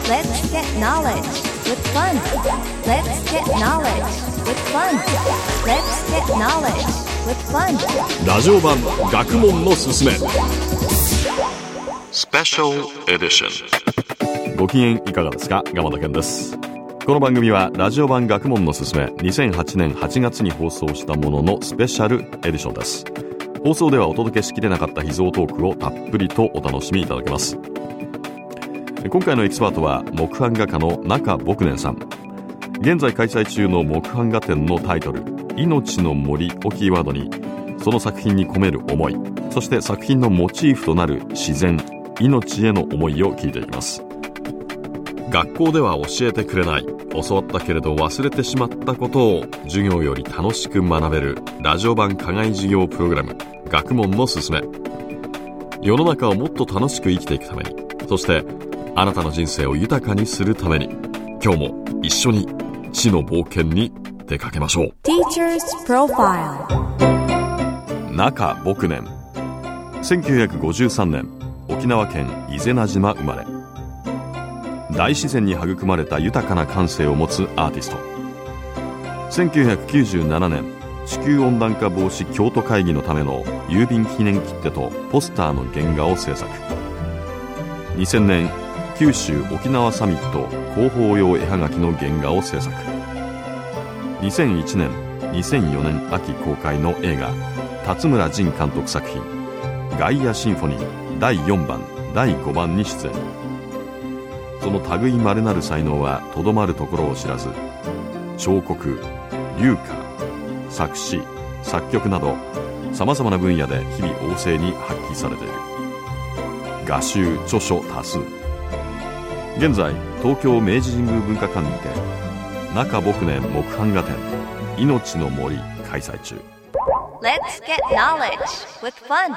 Let's get knowledge with fun. Let's get knowledge with fun. Let's get knowledge with fun. ラジオ版学問のすすめスペシャルエディション。ご機嫌いかがですか？鎌田健です。この番組はラジオ版学問のすすめ2008年8月に放送したもののスペシャルエディションです。放送ではお届けしきれなかった秘蔵トークをたっぷりとお楽しみいただけます。今回のエキスパートは木版画家の中牧年さん。現在開催中の木版画展のタイトル命の森をキーワードに、その作品に込める思い、そして作品のモチーフとなる自然、命への思いを聞いていきます。学校では教えてくれない、教わったけれど忘れてしまったことを授業より楽しく学べるラジオ版課外授業プログラム、学問のすすめ。世の中をもっと楽しく生きていくために、そしてあなたの人生を豊かにするために、今日も一緒に知の冒険に出かけましょう。 Teacher's Profile。 中牧年、1953年沖縄県伊是名島生まれ。大自然に育まれた豊かな感性を持つアーティスト。1997年地球温暖化防止京都会議のための郵便記念切手とポスターの原画を制作。2000年九州沖縄サミット広報用絵はがきの原画を制作。2001年2004年秋公開の映画辰村仁監督作品ガイアシンフォニー第4番第5番に出演。その類まれなる才能はとどまるところを知らず、彫刻、流歌、作詞、作曲などさまざまな分野で日々旺盛に発揮されている。画集著書多数。現在東京明治神宮文化館にて中牧年木版画展命の森開催中。 Let's get knowledge with fun。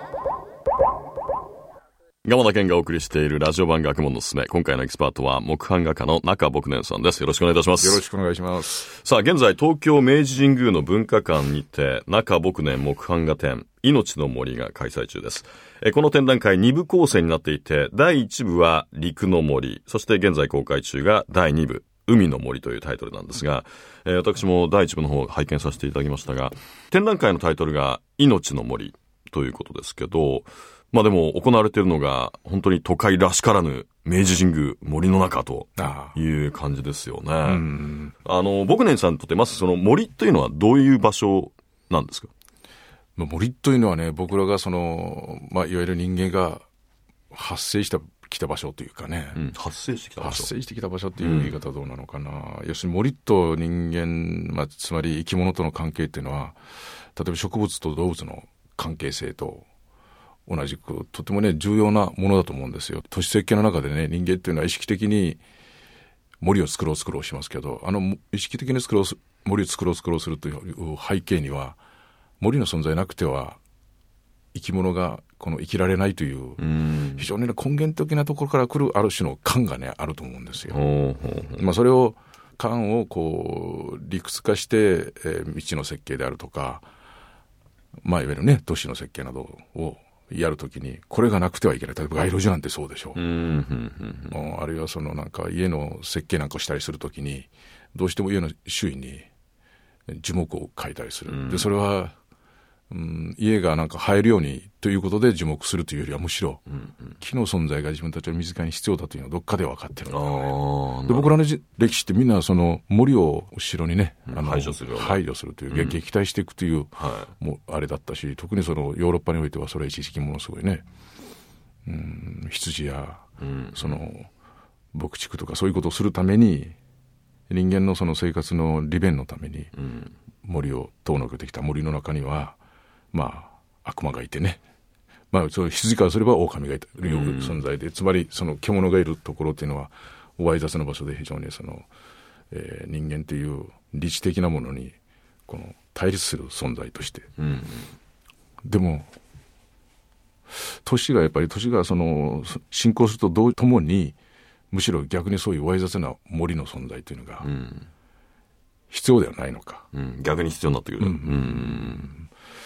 鎌田健がお送りしているラジオ版学問のすすめ。今回のエキスパートは木版画家の中牧年さんです。よろしくお願いいたします。 よろしくお願いします。 さあ、現在東京明治神宮の文化館にて中牧年木版画展命の森が開催中です。この展覧会2部構成になっていて、第1部は陸の森、そして現在公開中が第2部海の森というタイトルなんですが、私も第1部の方を拝見させていただきましたが、展覧会のタイトルが命の森ということですけど、まあでも行われているのが本当に都会らしからぬ明治神宮森の中という感じですよね。牧年さんにとってまずその森というのはどういう場所なんですか？ 森というのはね、僕らがいわゆる人間が発生してきた場所というかね、 発生してきた場所という言い方はどうなのかな。要するに森と人間、つまり生き物との関係っていうのは、例えば植物と動物の関係性と同じくとてもね重要なものだと思うんですよ。都市設計の中でね、人間っていうのは意識的に森を作ろうしますけど、意識的に森を作ろうするという背景には、森の存在なくては生き物が生きられないという非常に根源的なところから来るある種の感がねあると思うんですよ。それを感を理屈化して、道の設計であるとか、いわゆるね都市の設計などをやるときにこれがなくてはいけない。例えば街路樹なんてそうでしょう。あるいは家の設計なんかをしたりするときに、どうしても家の周囲に樹木を描いたりする。でそれは家が生えるようにということで樹木するというよりは、むしろ木の存在が自分たちの身近に必要だというのはどっかで分かってるんだよね。で僕らの歴史ってみんな森を後ろにね排除するという、撃退していくという、もうあれだったし、特にヨーロッパにおいてはそれ一時期ものすごいね、羊や牧畜とかそういうことをするために、人間の生活の利便のために森を遠のけてきた。森の中には悪魔がいてね、羊からすれば狼がいるような存在で、つまり獣がいるところっていうのはわい雑な場所で、非常に人間という理知的なものに対立する存在として、でも都市が進行するとともに、むしろ逆にそういうわい雑な森の存在というのが必要ではないのか、 逆に必要になってくる、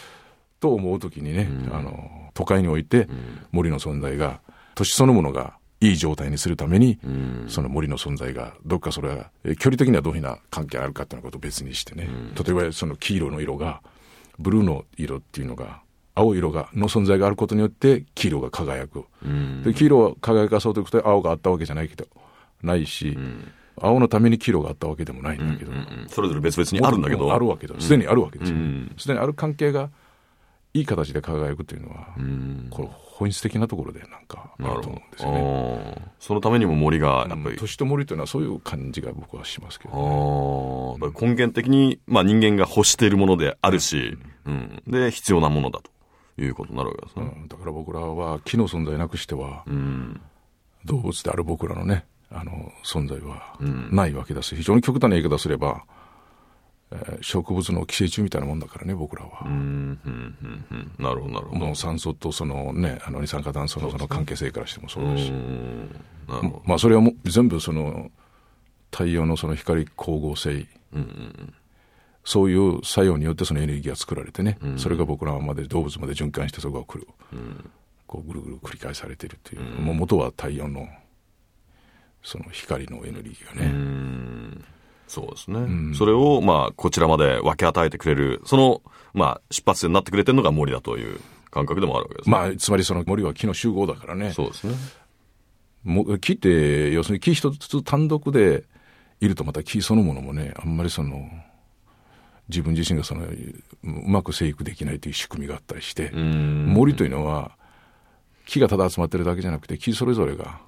と思うときにね、都会において森の存在が、都市そのものがいい状態にするために、その森の存在がどっかそれは距離的にはどういうふうな関係あるかっていうことを別にしてね、例えばその黄色の色がブルーの色っていうのが青色がの存在があることによって黄色が輝く、で黄色を輝かそうということで青があったわけじゃないけどないし、青のために黄色があったわけでもないんだけど、 それぞれ別々にあるんだけど、 あるわけだ、すでにあるわけですよ、すでにある関係がいい形で輝くというのは、これ本質的なところでなんかあると思うんですよね。 そのためにも森がやっぱり、 都市と森というのはそういう感じが僕はしますけど、ね、 根源的に、まあ、人間が欲しているものであるし、で必要なものだということになるわけですね。 だから僕らは木の存在なくしては、動物である僕らのね存在はないわけだし、非常に極端な言い方すれば、植物の寄生虫みたいなもんだからね、僕らは。 なるほどなるほど。 もう酸素とそのね、二酸化炭素のその関係性からしてもそうだし、まあそれはもう全部その太陽のその光光合成、そういう作用によってそのエネルギーが作られてね、それが僕らまで動物まで循環してそこが来る、こうぐるぐる繰り返されているっていう、もう元は太陽のその光のエネルギーがね。 そうですね、それをまあこちらまで分け与えてくれる、そのまあ出発点になってくれてるのが森だという感覚でもあるわけですね。 まあつまりその森は木の集合だからね。 そうですね。 木って要するに木一つ単独でいるとまた木そのものもね、あんまりその自分自身がそのうまく生育できないという仕組みがあったりして、森というのは木がただ集まってるだけじゃなくて、木それぞれが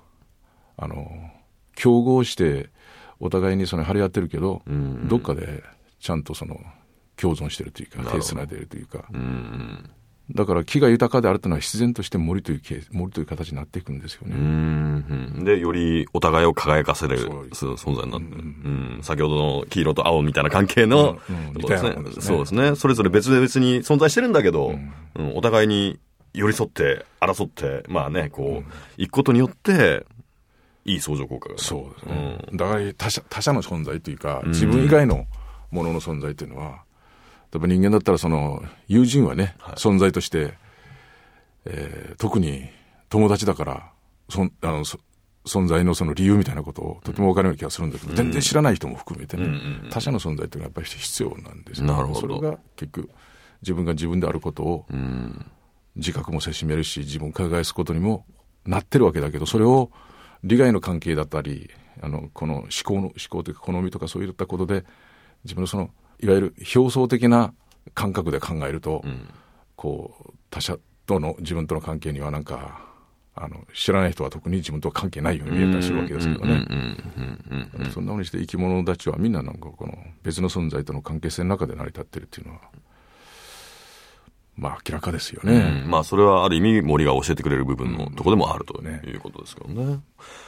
競合してお互いにその張り合ってるけど、どっかでちゃんとその共存してるというか、手つないでるというか、だから木が豊かであるというのは必然として森という形になっていくんですよね。 でよりお互いを輝かせる存在になって、先ほどの黄色と青みたいな関係の、そうですね。それぞれ別々に存在してるんだけど、お互いに寄り添って争ってまあねこう行くことによっていい相乗効果が、 そうですね、だから他者の存在というか、自分以外のものの存在というのは、例えば人間だったらその友人はね、存在として、特に友達だから存在のその理由みたいなことをとても分かるような気がするんだけど、全然知らない人も含めてね、他者の存在というのはやっぱり必要なんですよ、ね。 なるほど。 それが結局自分が自分であることを自覚もせしめるし、自分を輝かすことにもなってるわけだけど、それを利害の関係だったりこの思考というか好みとかそういったことで自分のそのいわゆる表層的な感覚で考えると、こう他者との自分との関係にはなんか知らない人は特に自分とは関係ないように見えたりするわけですけどね。そんなふうにして生き物たちはみんななんかこの別の存在との関係性の中で成り立っているっていうのはまあ明らかですよね。 まあそれはある意味森が教えてくれる部分のところでもあるということですけどね。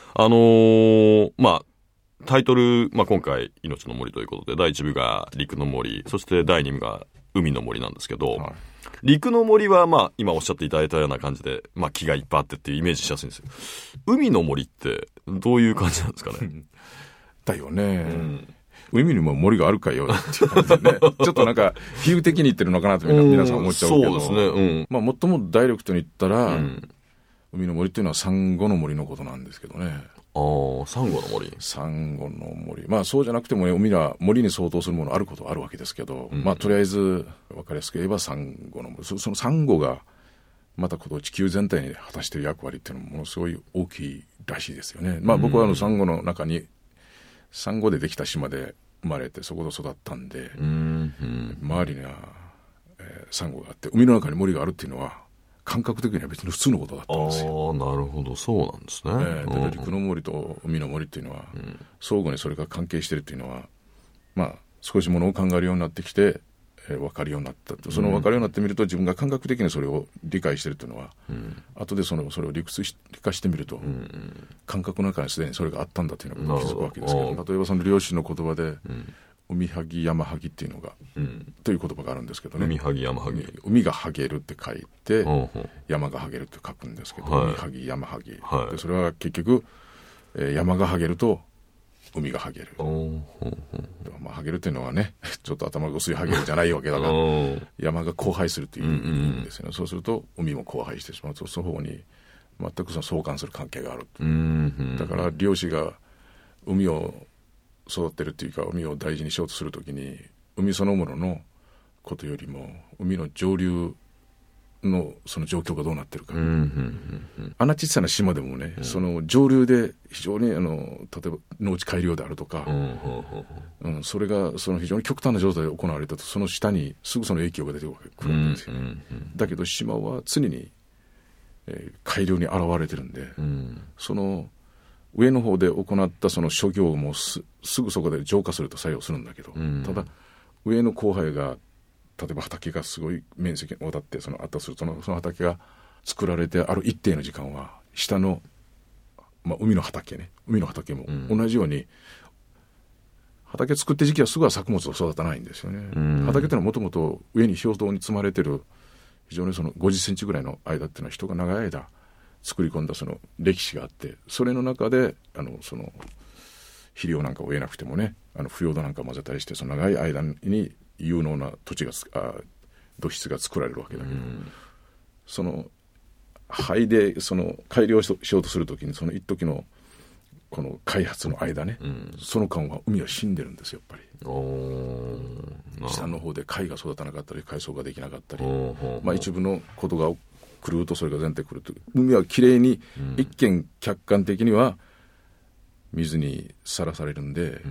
まあタイトル、まあ、今回命の森ということで第1部が陸の森、そして第2部が海の森なんですけど、陸の森はまあ今おっしゃっていただいたような感じで、まあ、木がいっぱいあってっていうイメージしやすいんですよ。海の森ってどういう感じなんですかね。 だよね、海にも森があるかよっていう感じでねちょっとなんか比喩的に言ってるのかなと皆さん思っちゃうけど、 そうですね、 まあ、最もダイレクトに言ったら、海の森っていうのはサンゴの森のことなんですけどね。 サンゴの森。 サンゴの森。まあそうじゃなくても海は森に相当するものあることはあるわけですけど、まあとりあえず分かりやすく言えばサンゴの森。そのサンゴがまたこの地球全体に果たしている役割っていうのもものすごい大きいらしいですよね。まあ僕はサンゴの中にサンゴでできた島で生まれてそこで育ったんで、周りには、サンゴがあって海の中に森があるっていうのは感覚的には別に普通のことだったんですよ。 なるほど、そうなんですね。 陸の森と海の森っていうのは、相互にそれが関係しているっていうのは、まあ少しものを考えるようになってきて、分かるようになったと。その分かるようになってみると自分が感覚的にそれを理解しているというのは、後でそれを理化してみると、感覚の中にすでにそれがあったんだというのが気づくわけですけど、例えばその漁師の言葉で、海はぎ山はぎっていうのが、という言葉があるんですけどね。 海はぎ山はぎ。 海がはげるって書いて、山がはげるって書くんですけど、海はぎ山はぎ、でそれは結局、山がはげると海がはげる。まあ、はげるっていうのはねちょっと頭が薄いはげるじゃないわけだから山が荒廃するという意味ですよね。そうすると海も荒廃してしまうと、その方に全くその相関する関係がある。 だから漁師が海を育てるというか海を大事にしようとするときに海そのもののことよりも海の上流のその状況がどうなってるか、あんな小さな島でもね、その上流で非常に例えば農地改良であるとか、それがその非常に極端な状態で行われたとその下にすぐその影響が出てくるんですよ、だけど島は常に、改良に現れてるんで、その上の方で行ったその諸行もすぐそこで浄化すると作用するんだけど、ただ上の荒廃が例えば畑がすごい面積にわたってあったとするとその畑が作られてある一定の時間は下の、海の畑も同じように、畑作って時期はすぐは作物を育たないんですよね。畑ってのはもともと上に表層に積まれてる非常にその50センチぐらいの間っていうのは人が長い間作り込んだその歴史があって、それの中でその肥料なんかを得なくてもね、腐葉土なんか混ぜたりしてその長い間に有能な土質が作られるわけだけど、その灰でその改良しようとするときにその一時のこの開発の間ね、その間は海は死んでるんですよやっぱり。下の方で貝が育たなかったり海藻ができなかったり、一部のことが狂うとそれが全体狂うと海はきれいに、一見客観的には水にさらされるんで、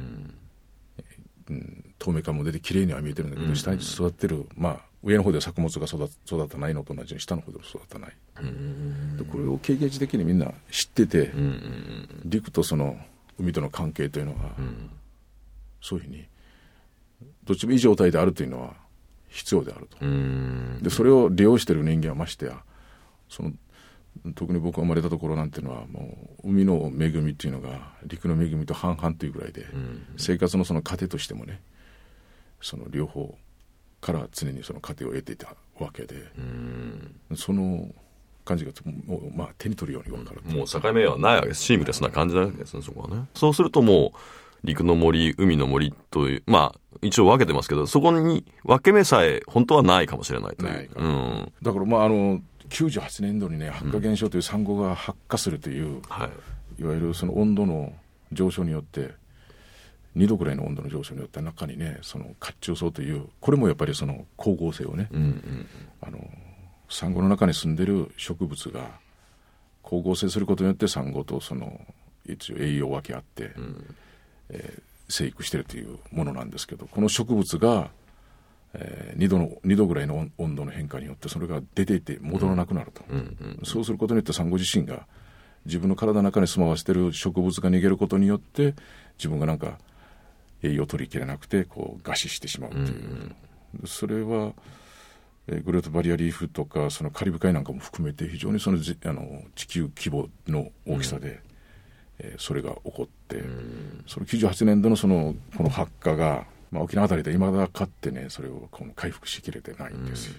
透明感も出てきれいには見えてるんだけど、下に育ってる、上の方では作物が育たないのと同じように下の方でも育たない、でこれを経験値的にみんな知ってて、陸とその海との関係というのは、そういうふうにどっちもいい状態であるというのは必要であると。でそれを利用している人間はましてや特に僕が生まれたところなんていうのはもう海の恵みっていうのが陸の恵みと半々というぐらいで、生活のその糧としてもね、その両方から常にその糧を得ていたわけで、その感じがもう手に取るように分かる。 もう境目はないわけです。シームレスな感じなわけですね、そこはね。そうするともう陸の森、海の森という一応分けてますけど、そこに分け目さえ本当はないかもしれないという。 ないから、だから98年度にね白化現象というサンゴが発火するという、いわゆるその温度の上昇によって2度ぐらいの温度の上昇によって中にねその褐虫藻というこれもやっぱりその光合成をね、サンゴの中に住んでる植物が光合成することによってサンゴとその一応栄養を分け合って、生育しているというものなんですけど、この植物が2度ぐらいの温度の変化によってそれが出ていて戻らなくなると、そうすることによってサンゴ自身が自分の体の中に住まわせている植物が逃げることによって自分がなんか栄養を取りきれなくてこう餓死してしまうという、それはグレートバリアリーフとかそのカリブ海なんかも含めて非常にその地球規模の大きさで、それが起こって、その98年度のこの発火が沖縄あたりで未だかってねそれを回復しきれてないんですよ、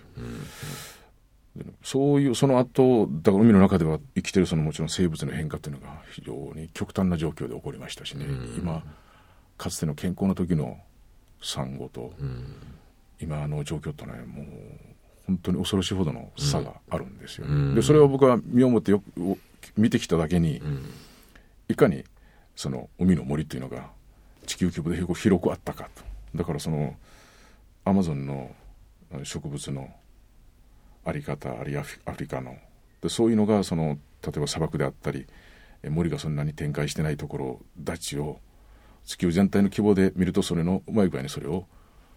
そういうその後だから海の中では生きてるそのもちろん生物の変化というのが非常に極端な状況で起こりましたしね、今かつての健康な時のサンゴと、今の状況というのはもう本当に恐ろしいほどの差があるんですよね、でそれを僕は身をもってよく見てきただけに、いかにその海の森というのが地球規模で広くあったかと。だからそのアマゾンの植物のあり方あるいはアフリカのでそういうのが例えば砂漠であったり森がそんなに展開してないところたちを地球全体の規模で見るとそれのうまい具合にそれを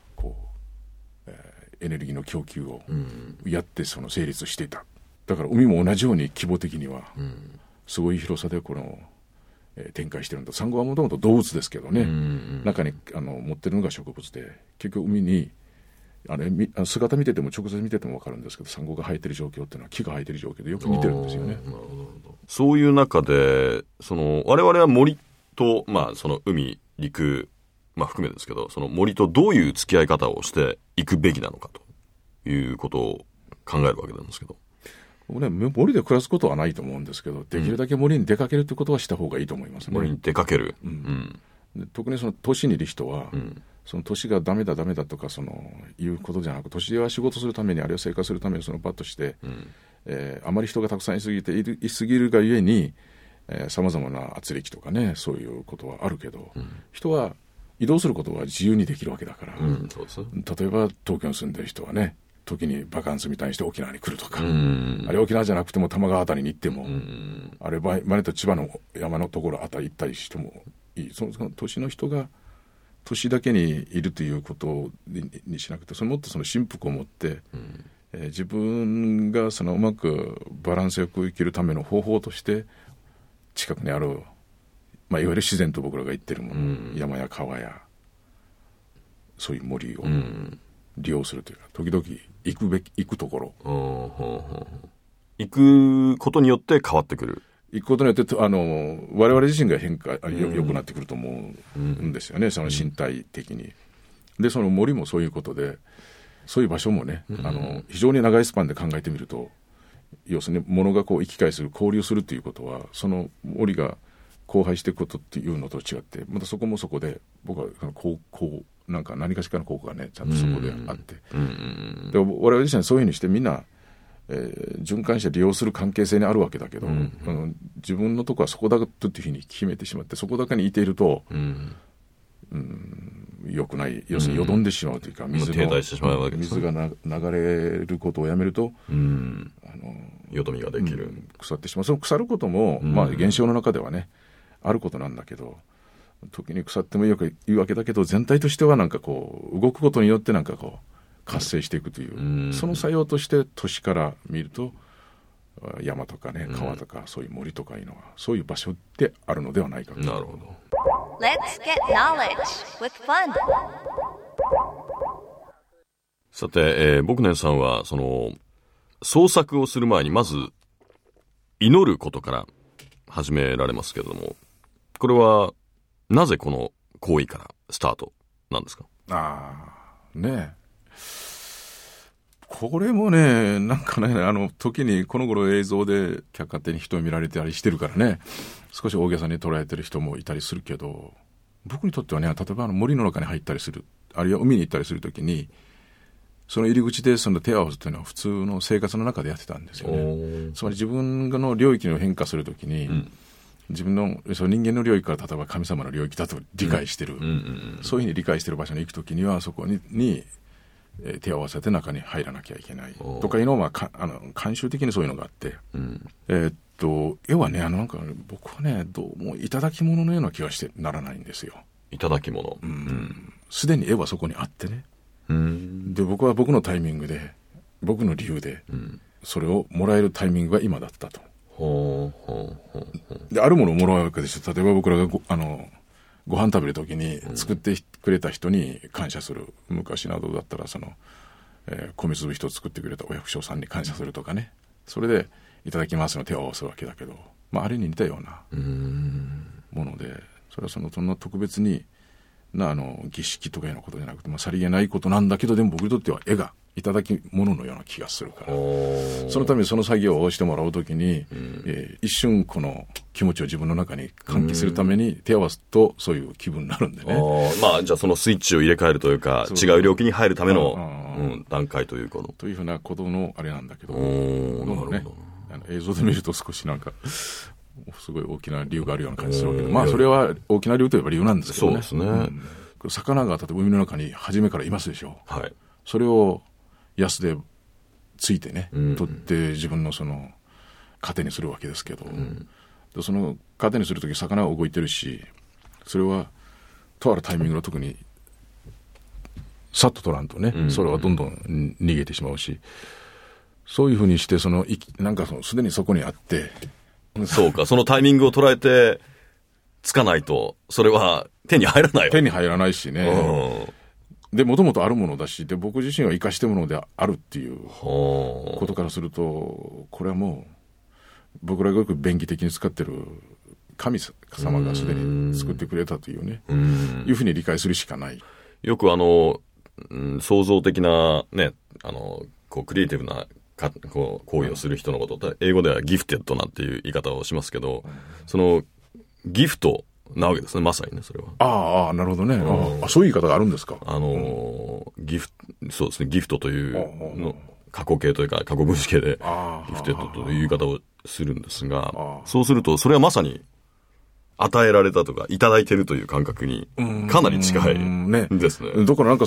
エネルギーの供給をやってその成立していた。だから海も同じように規模的にはすごい広さで展開してるんだ。サンゴはもともと動物ですけどね、中に持ってるのが植物で結局海に姿見てても直接見てても分かるんですけどサンゴが生えてる状況っていうのは木が生えてる状況でよく似てるんですよね。 そういう中で我々は森と、その海陸、含めですけどその森とどういう付き合い方をしていくべきなのかということを考えるわけなんですけど、 森で暮らすことはないと思うんですけどできるだけ森に出かけるということはした方がいいと思いますね。 森に出かける、 で特にその都市にいる人は、その都市がダメだとかいうことじゃなく都市では仕事するためにあるいは生活するためにバッとして、 あまり人がたくさんいすぎるがゆえに、様々な圧力とかね、そういうことはあるけど、人は移動することは自由にできるわけだから、 そうです。 例えば東京に住んでる人はね、時にバカンスみたいにして沖縄に来るとか、あれ沖縄じゃなくても玉川あたりに行っても、あれ場合と千葉の山のところあたり行ったりしてもいい。その都市の人が都市だけにいるということにしなくて、もっとその心腹を持って、自分がそのうまくバランスよく生きるための方法として近くにある、いわゆる自然と僕らが言ってるもの、山や川やそういう森を利用するというか、時々行くところ、 行くことによって変わってくる。 行くことによって我々自身が良くなってくると思うんですよね、その身体的に。でその森もそういうことで、そういう場所もね、非常に長いスパンで考えてみると、要するに物がこう行き来する、交流するということは、その森が荒廃していくことっていうのと違って、またそこもそこで僕はなんか何かしらの効果がね、ちゃんとそこであって、で我々自身はそういうふうにしてみんな、循環して利用する関係性にあるわけだけど、自分のとこはそこだというふうに決めてしまって、そこだけにいていると、良くない、要するによどんでしまうというか、 停滞してしまうわけです。 水が流れることをやめると、 よどみができる、 腐ってしまう。その腐ることも、現象の中ではねあることなんだけど、時に腐ってもいいわけだけど、全体としてはなんかこう動くことによってなんかこう活性していくという、その作用として都市から見ると山とかね、川とかそういう森とかいうのはそういう場所であるのではないかと。 なるほど。 Let's get knowledge with fun. さて、ボクネンさんはその創作をする前にまず祈ることから始められますけれども、これはなぜこの行為からスタートなんですか？ ねえ、これもね、なんかね、時にこの頃映像で客観的に人を見られたりしてるからね、少し大げさに捉えてる人もいたりするけど、僕にとってはね、例えば森の中に入ったりする、あるいは海に行ったりするときに、その入り口でその手を合わせというのは普通の生活の中でやってたんですよね。つまり自分の領域の変化するときに、自分のその人間の領域から例えば神様の領域だと理解してる、そういうふうに理解してる場所に行くときには、そこに手を合わせて中に入らなきゃいけないとかいうのは、慣習的にそういうのがあって、要はね、なんか僕はね、どうも頂き物のような気がしてならないんですよ。 頂き物。 すでに絵はそこにあってね。で僕は僕のタイミングで、僕の理由で、それをもらえるタイミングが今だったと。であるものをもらうわけですよ。例えば僕らがご飯食べるときに作ってくれた人に感謝する。昔などだったら米粒一つ作ってくれたお百姓さんに感謝するとかね。それでいただきますの手を合わせるわけだけど、あれに似たようなもので、それはそんな特別に儀式とかいうようなことじゃなくて、さりげないことなんだけど、でも僕にとっては絵がいただき物のような気がするから、そのためにその作業をしてもらうときに、一瞬この気持ちを自分の中に喚起するために手を合わすとそういう気分になるんでね。 じゃあそのスイッチを入れ替えるというか、違う領域に入るための段階ということというふうなことのあれなんだけど、映像で見ると少しなんかすごい大きな理由があるような感じするわけで、それは大きな理由といえば理由なんですけどね。 そうですね。 魚が例えば海の中に初めからいますでしょ。 はい。 それを安でついてね、取って自分のその糧にするわけですけど、でその糧にするとき魚は動いてるし、それはとあるタイミングの特にさっと取らんとね、それはどんどん逃げてしまうし、そういうふうにしてなんかすでにそこにあって、 そうか、そのタイミングを捉えてつかないとそれは手に入らないよ。 手に入らないしね。でもともとあるものだし、で僕自身は生かしてものであるっていうことからすると、これはもう僕らがよく便宜的に使ってる神様がすでに作ってくれたというね、いうふうに理解するしかない。 よく創造的なね、クリエイティブな行為をする人のこと、英語ではギフテッドなんていう言い方をしますけど、そのギフトなわけですね、まさにね、それは。 なるほどね。そういう言い方があるんですか。 そうですね、ギフトというの過去形というか過去分詞形でギフテッドという言い方をするんですが、そうするとそれはまさに与えられたとかいただいてるという感覚にかなり近いですね。 だからなんか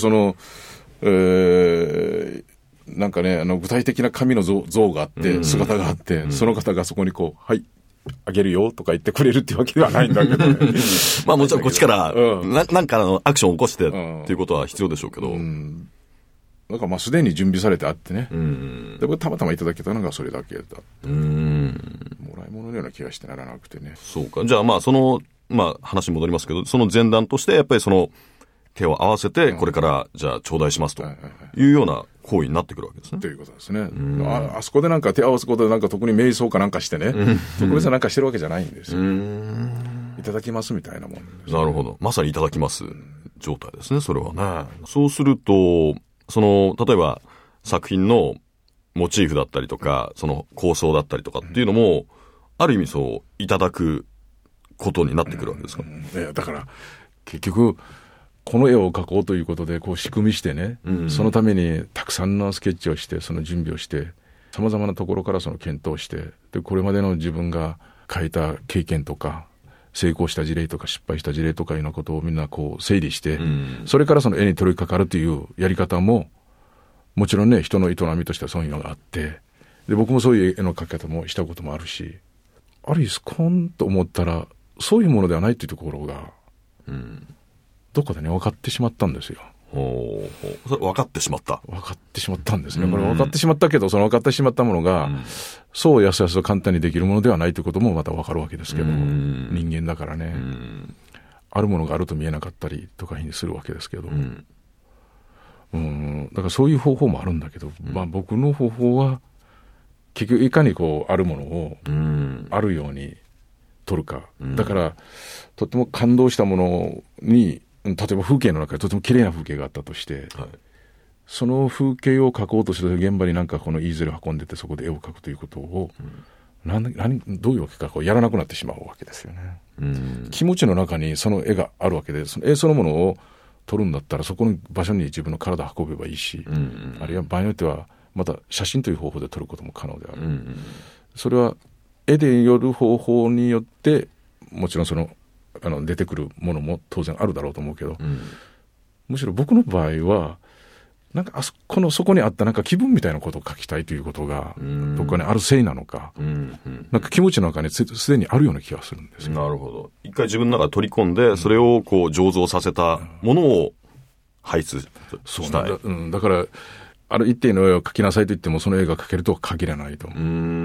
なんかね、具体的な神の像があって、姿があって、その方がそこにこう、はい、あげるよとか言ってくれるっていうわけではないんだけどね。 まあもちろんこっちから、なんかのアクションを起こしてっていうことは必要でしょうけど。 なんかまあすでに準備されてあってね。で、これたまたまいただけたのがそれだけだ。もらい物のような気がしてならなくてね。 そうか。じゃあまあ話に戻りますけど、その前段としてやっぱり手を合わせて、これから、じゃあ、頂戴しますというような行為になってくるわけですね。 ということですね。あそこでなんか手を合わすことでなんか特に瞑想かなんかしてね、特別なんかしてるわけじゃないんですよ。いただきますみたいなもんです、ね。 なるほど。まさにいただきます状態ですね、それはね。そうすると、例えば作品のモチーフだったりとか、構想だったりとかっていうのも、ある意味いただくことになってくるわけですか。 いや、だから、結局、この絵を描こうということでこう仕組みしてね、そのためにたくさんのスケッチをしてその準備をしてさまざまなところから検討してでこれまでの自分が書いた経験とか成功した事例とか失敗した事例とかいうようなことをみんなこう整理して、それからその絵に取り掛かるというやり方ももちろんね人の営みとしてはそういうのがあってで僕もそういう絵の描き方もしたこともあるしある意味スコンと思ったらそういうものではないというところが、どこかでね分かってしまったんですよ。 分かってしまったんですね。これ分かってしまったけどその分かってしまったものが、そうやすやすと簡単にできるものではないということもまた分かるわけですけど、人間だからね、あるものがあると見えなかったりとかにするわけですけど、だからそういう方法もあるんだけど、まあ僕の方法は結局いかにこうあるものをあるように取るか、だからとっても感動したものに例えば風景の中でとても綺麗な風景があったとして、その風景を描こうとして現場になんかこのイーゼルを運んでてそこで絵を描くということを、どういうわけかこうやらなくなってしまうわけですよね。気持ちの中にその絵があるわけでその絵そのものを撮るんだったらそこの場所に自分の体を運べばいいし、あるいは場合によってはまた写真という方法で撮ることも可能である、それは絵でよる方法によってもちろん出てくるものも当然あるだろうと思うけど、むしろ僕の場合はなんかそこにあったなんか気分みたいなことを書きたいということがどっかにあるせいなのか、なんか気持ちの中にすでにあるような気がするんですよ。 なるほど。一回自分の中で取り込んで、それをこう醸造させたものを排出したい。 だからある一定の絵を描きなさいと言ってもその絵が描けるとは限らないと。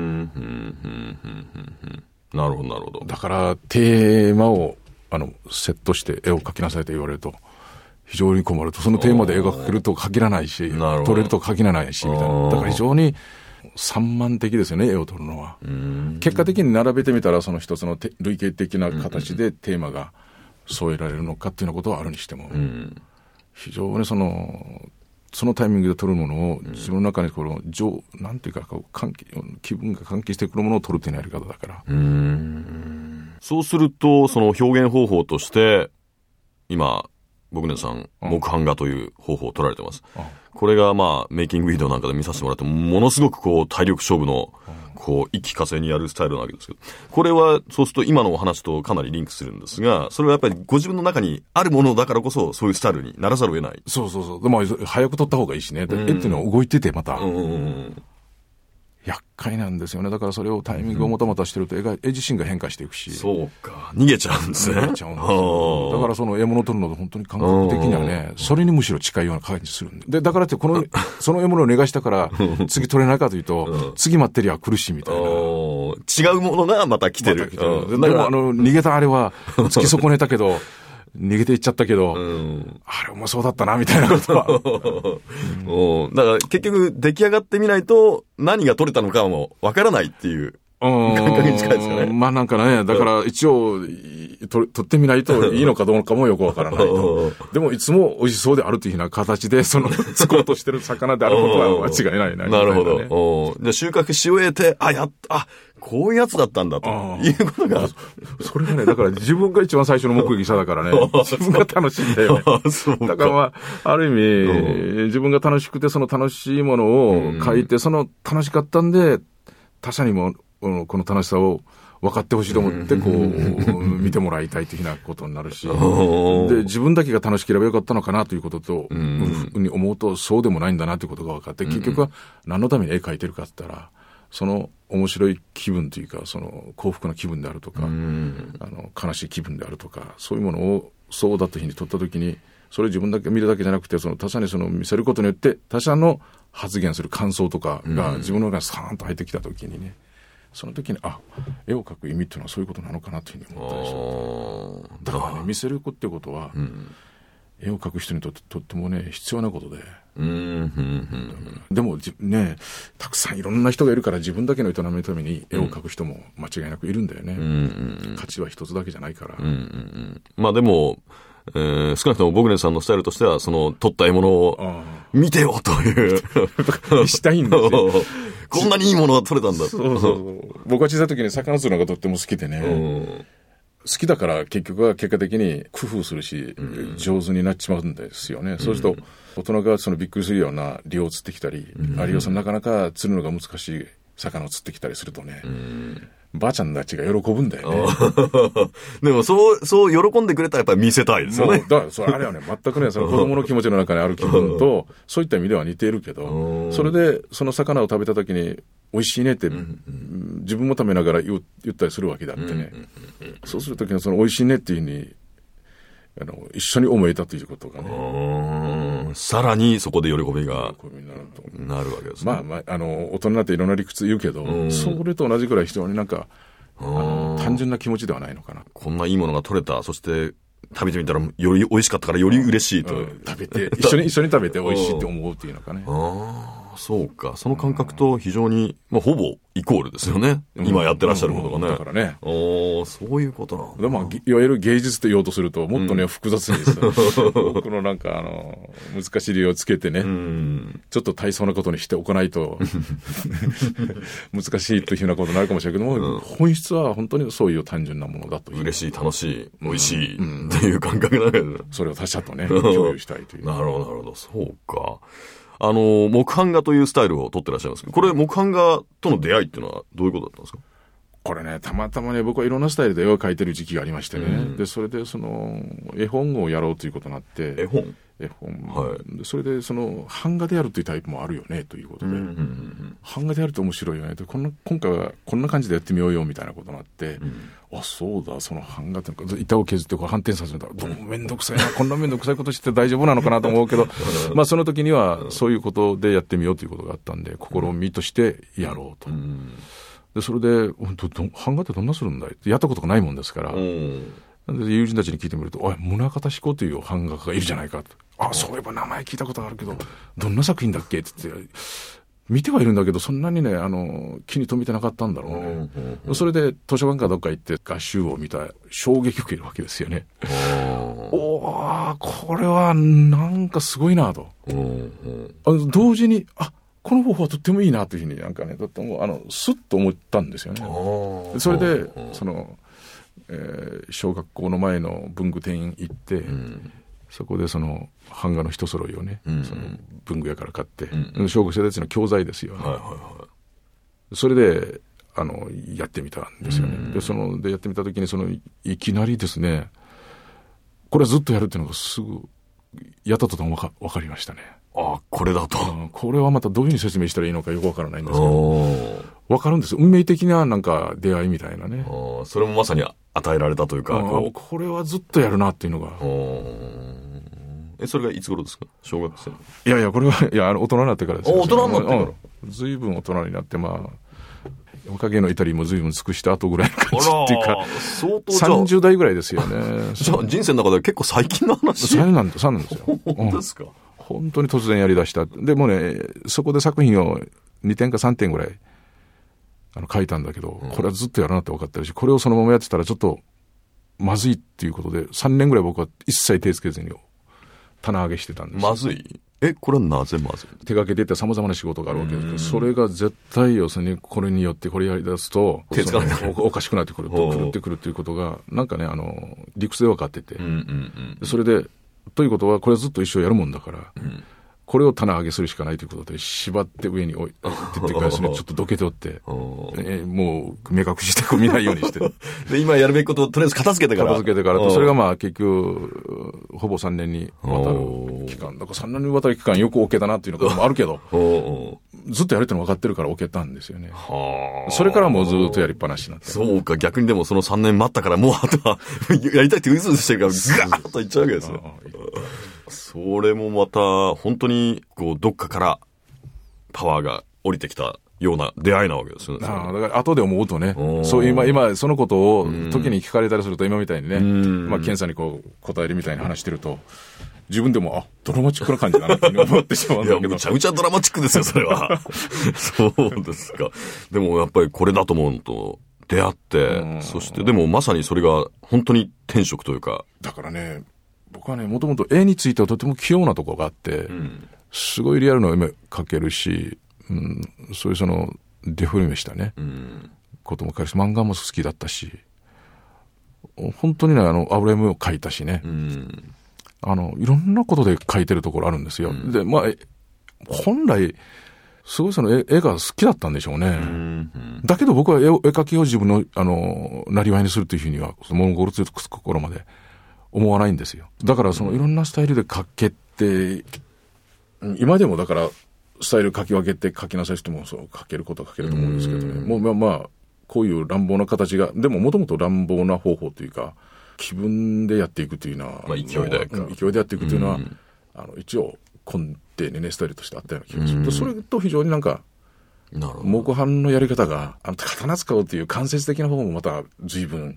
なるほどなるほど。 だからテーマをセットして絵を描きなさいと言われると非常に困ると、そのテーマで絵が描けると限らないし撮れると限らないしみたいな。だから非常に散漫的ですよね、絵を撮るのは。結果的に並べてみたらその一つの類型的な形でテーマが添えられるのかっていうようなことはあるにしても、非常にそのタイミングで撮るものを自分の中になんていうか気分が関係してくるものを撮るというようなやり方だから。 そうするとその表現方法として今僕ねさん木版画という方法を取られてます。これがまあメイキングビデオなんかで見させてもらってものすごくこう体力勝負のこう一気呵成にやるスタイルなわけですけど、これはそうすると今のお話とかなりリンクするんですが、それはやっぱりご自分の中にあるものだからこそそういうスタイルにならざるを得ない。 そうでも早く撮った方がいいしね。絵っていうのは動いててまた厄介なんですよね。だからそれをタイミングをもたもたしてると絵自身が変化していくし。 そうか。逃げちゃうんですね。 逃げちゃうんですよ。だからその絵物を撮るのと本当に感覚的にはね、それにむしろ近いような感じするんで。だからってその絵物を逃したから次撮れないかというと、次待ってりゃ苦しいみたいな。違うものがまた来てる。 でも逃げたあれは突き損ねたけど、逃げていっちゃったけど、あれうまそうだったなみたいなことはだから結局出来上がってみないと何が取れたのかもわからないっていう感覚に近いですかね。 まあなんかね、だから一応、取ってみないといいのかどうかもよくわからないと。でもいつも美味しそうであるというふうな形で、つこうとしてる魚であることは間違いないな、 なるほど。じゃあ収穫し終えて、こういうやつだったんだということが。 それがね、だから自分が一番最初の目撃者だからね、自分が楽しいんだよね。だからまあ、ある意味、自分が楽しくてその楽しいものを書いて、その楽しかったんで、他者にもこの楽しさを分かってほしいと思って、こう、見てもらいたいというふうなことになるし、で、自分だけが楽しければよかったのかなということと、に思うと、そうでもないんだなということが分かって、結局は何のために絵描いてるかって言ったら、その面白い気分というか、その幸福な気分であるとか、悲しい気分であるとか、そういうものをそうだというふうに撮ったときに、それを自分だけ見るだけじゃなくて、その他者に見せることによって、他者の発言する感想とかが自分の中にサーンと入ってきたときにね、その時に絵を描く意味っていうのはそういうことなのかなというふうに思ったりします。だからね、見せるってことは、絵を描く人にとってもね必要なことで、でもね、たくさんいろんな人がいるから自分だけの営みのために絵を描く人も間違いなくいるんだよね。価値は一つだけじゃないから。 まあでも、少なくともボグネさんのスタイルとしては、その撮った獲物を見てよというしたいんですよ。 こんなにいいものが撮れたんだ。 僕は小さい時に魚釣るのがとっても好きでね、好きだから結局は結果的に工夫するし、上手になっちまうんですよね。そうすると大人がびっくりするような漁を釣ってきたり、あるいはなかなか釣るのが難しい魚を釣ってきたりするとね、ばあちゃんたちが喜ぶんだよね。 でもそう喜んでくれたらやっぱり見せたいですよね。 だからそれあれはね、全くね、その子供の気持ちの中にある気分とそういった意味では似ているけど、それでその魚を食べた時に美味しいねって自分も食べながら言ったりするわけだってね。そうする時のその美味しいねっていうふうに一緒に思えたということがね、 さらにそこで喜びがなるわけですね。 まあ大人になっていろんな理屈言うけど、それと同じくらい非常になんか単純な気持ちではないのかな。 こんないいものが取れた、そして食べてみたらより美味しかったからより嬉しいと、 食べて一緒に食べて美味しいって思うっていうのかね。 そうか、その感覚と非常に、ほぼイコールですよね。今やってらっしゃることがね。 だからね。 そういうことなんだ。 いわゆる芸術と言おうとすると、もっとね、複雑に僕のなんか難しい理由をつけてね、ちょっと大層なことにしておかないと、難しいというふうなことになるかもしれないけども、本質は本当にそういう単純なものだという。 嬉しい、楽しい、美味しいっていう感覚だけど、 それを他者とね、共有したいという。 なるほど、なるほど。そうか。木版画というスタイルを取ってらっしゃいますけど、これ木版画との出会いっていうのはどういうことだったんですか？ これね、たまたまね、僕はいろんなスタイルで絵を描いてる時期がありましてね、でそれで絵本をやろうということになって、絵本、はい、でそれで版画でやるというタイプもあるよねということで、版画でやると面白いよねと、今回はこんな感じでやってみようよみたいなことになって、そうだ、その版画って板を削って反転させるんだ、どうもめんどくさいな、こんなめんどくさいことして大丈夫なのかなと思うけどまあその時にはそういうことでやってみようということがあったんで、試みとしてやろうと。でそれで版画ってどんなするんだいってやったことがないもんですから、で友人たちに聞いてみると、宗像志功という版画家がいるじゃないかと。そういえば名前聞いたことがあるけどどんな作品だっけって言って見てはいるんだけど、そんなにね気に留めてなかったんだろうね。それで図書館かどっか行って画集を見た衝撃を受けるわけですよね。これはなんかすごいなと。同時にこの方法はとってもいいなというふうになんかね、とってもスッと思ったんですよね。それで小学校の前の文具店行って、そこで版画の一揃いをね、文具屋から買って、小学生たちの教材ですよね。それでやってみたんですよね。でやってみた時にいきなりですね、これはずっとやるっていうのがすぐやった途端分かりましたね。 これだと、 これはまたどういうふうに説明したらいいのかよくわからないんですけど、わかるんです。運命的ななんか出会いみたいなね。 それもまさに与えられたというか、 これはずっとやるなっていうのが。 それがいつ頃ですか？小学生？ いやこれは大人になってからですよ。 大人になってから。 随分大人になって、おかげの至りも随分尽くした後ぐらいの感じっていうか、 相当 30代ぐらいですよね。 じゃあ人生の中では結構最近の話。 そうなんですよ。 本当ですか？ 本当に突然やりだした。でもね、そこで作品を2点か3点ぐらい書いたんだけど、これはずっとやらなって分かってるし、これをそのままやってたらちょっとまずいっていうことで、3年ぐらい僕は一切手つけずに棚上げしてたんです。 まずい？これはなぜまずい？ 手掛けていった様々な仕事があるわけですけど、それが絶対要するにこれによってこれやり出すと、 手つかない。 おかしくなってくると、狂ってくるということが、なんかね、理屈で分かってて、それで、ということはこれはずっと一生やるもんだから、これを棚上げするしかないということで、縛って上に置いてってからですね、ちょっとどけておって、もう目隠しして見ないようにして。 で、今やるべきことをとりあえず片付けてから。 と、それがまあ結局、ほぼ3年にわたる期間。だから3年にわたる期間よく置けたなっていうのもあるけど、ずっとやるっての分かってるから置けたんですよね。それからもうずっとやりっぱなしになって。 そうか、逆にでもその3年待ったからもうあとはやりたいってうずうずしてるからガーッといっちゃうわけですよ。それもまた本当にこうどっかからパワーが降りてきたような出会いなわけですよね。 だから後で思うとね、そう今そのことを時に聞かれたりすると今みたいにね、まあ検査にこう答えるみたいに話してると、自分でもドラマチックな感じだなって思ってしまうんだけど。いや、 むちゃむちゃドラマチックですよ、それは。そうですか。でもやっぱりこれだと思うのと出会って、そしてでもまさにそれが本当に転職というか。 だからね、僕はね、もともと絵についてはとても器用なところがあって、すごいリアルな絵描けるし、そういうそのデフォルメしたね、ことも描るし、漫画も好きだったし、本当にね、油絵も描いたしね、いろんなことで描いてるところあるんですよ。で、まあ、本来、すごいその絵が好きだったんでしょうね。だけど僕は絵描きを自分の、なりわいにするというふうには、物心つく頃まで思わないんですよ。だからそのいろんなスタイルで描けて、今でもだからスタイル描き分けて描きなさい人もそう描けることは描けると思うんですけどね。もうまあ、こういう乱暴な形が、でももともと乱暴な方法というか、気分でやっていくというのは、 まあ、勢いでやっていくというのは、一応根底にね、スタイルとしてあったような気がする。それと非常になんか、木版のやり方が、刀使うという間接的な方もまた随分、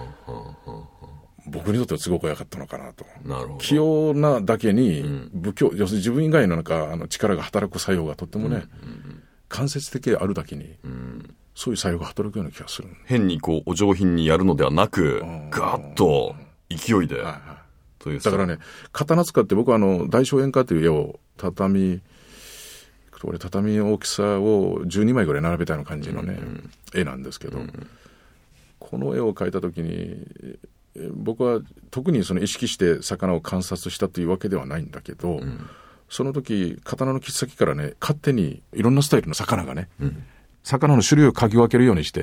僕にとってはすごく良かったのかなと。 なるほど。 器用なだけに、要するに自分以外のなんか、力が働く作用がとってもね、間接的であるだけに、そういう作用が働くような気がする。 変にこう、お上品にやるのではなく、ガーッと勢いで。という。 だからね、刀使って僕は大小円花という絵を畳の大きさを12枚ぐらい並べたような感じのね、絵なんですけど、この絵を描いたときに、僕は特にその意識して魚を観察したというわけではないんだけど、その時刀の切っ先からね、勝手にいろんなスタイルの魚がね、魚の種類を描き分けるようにして、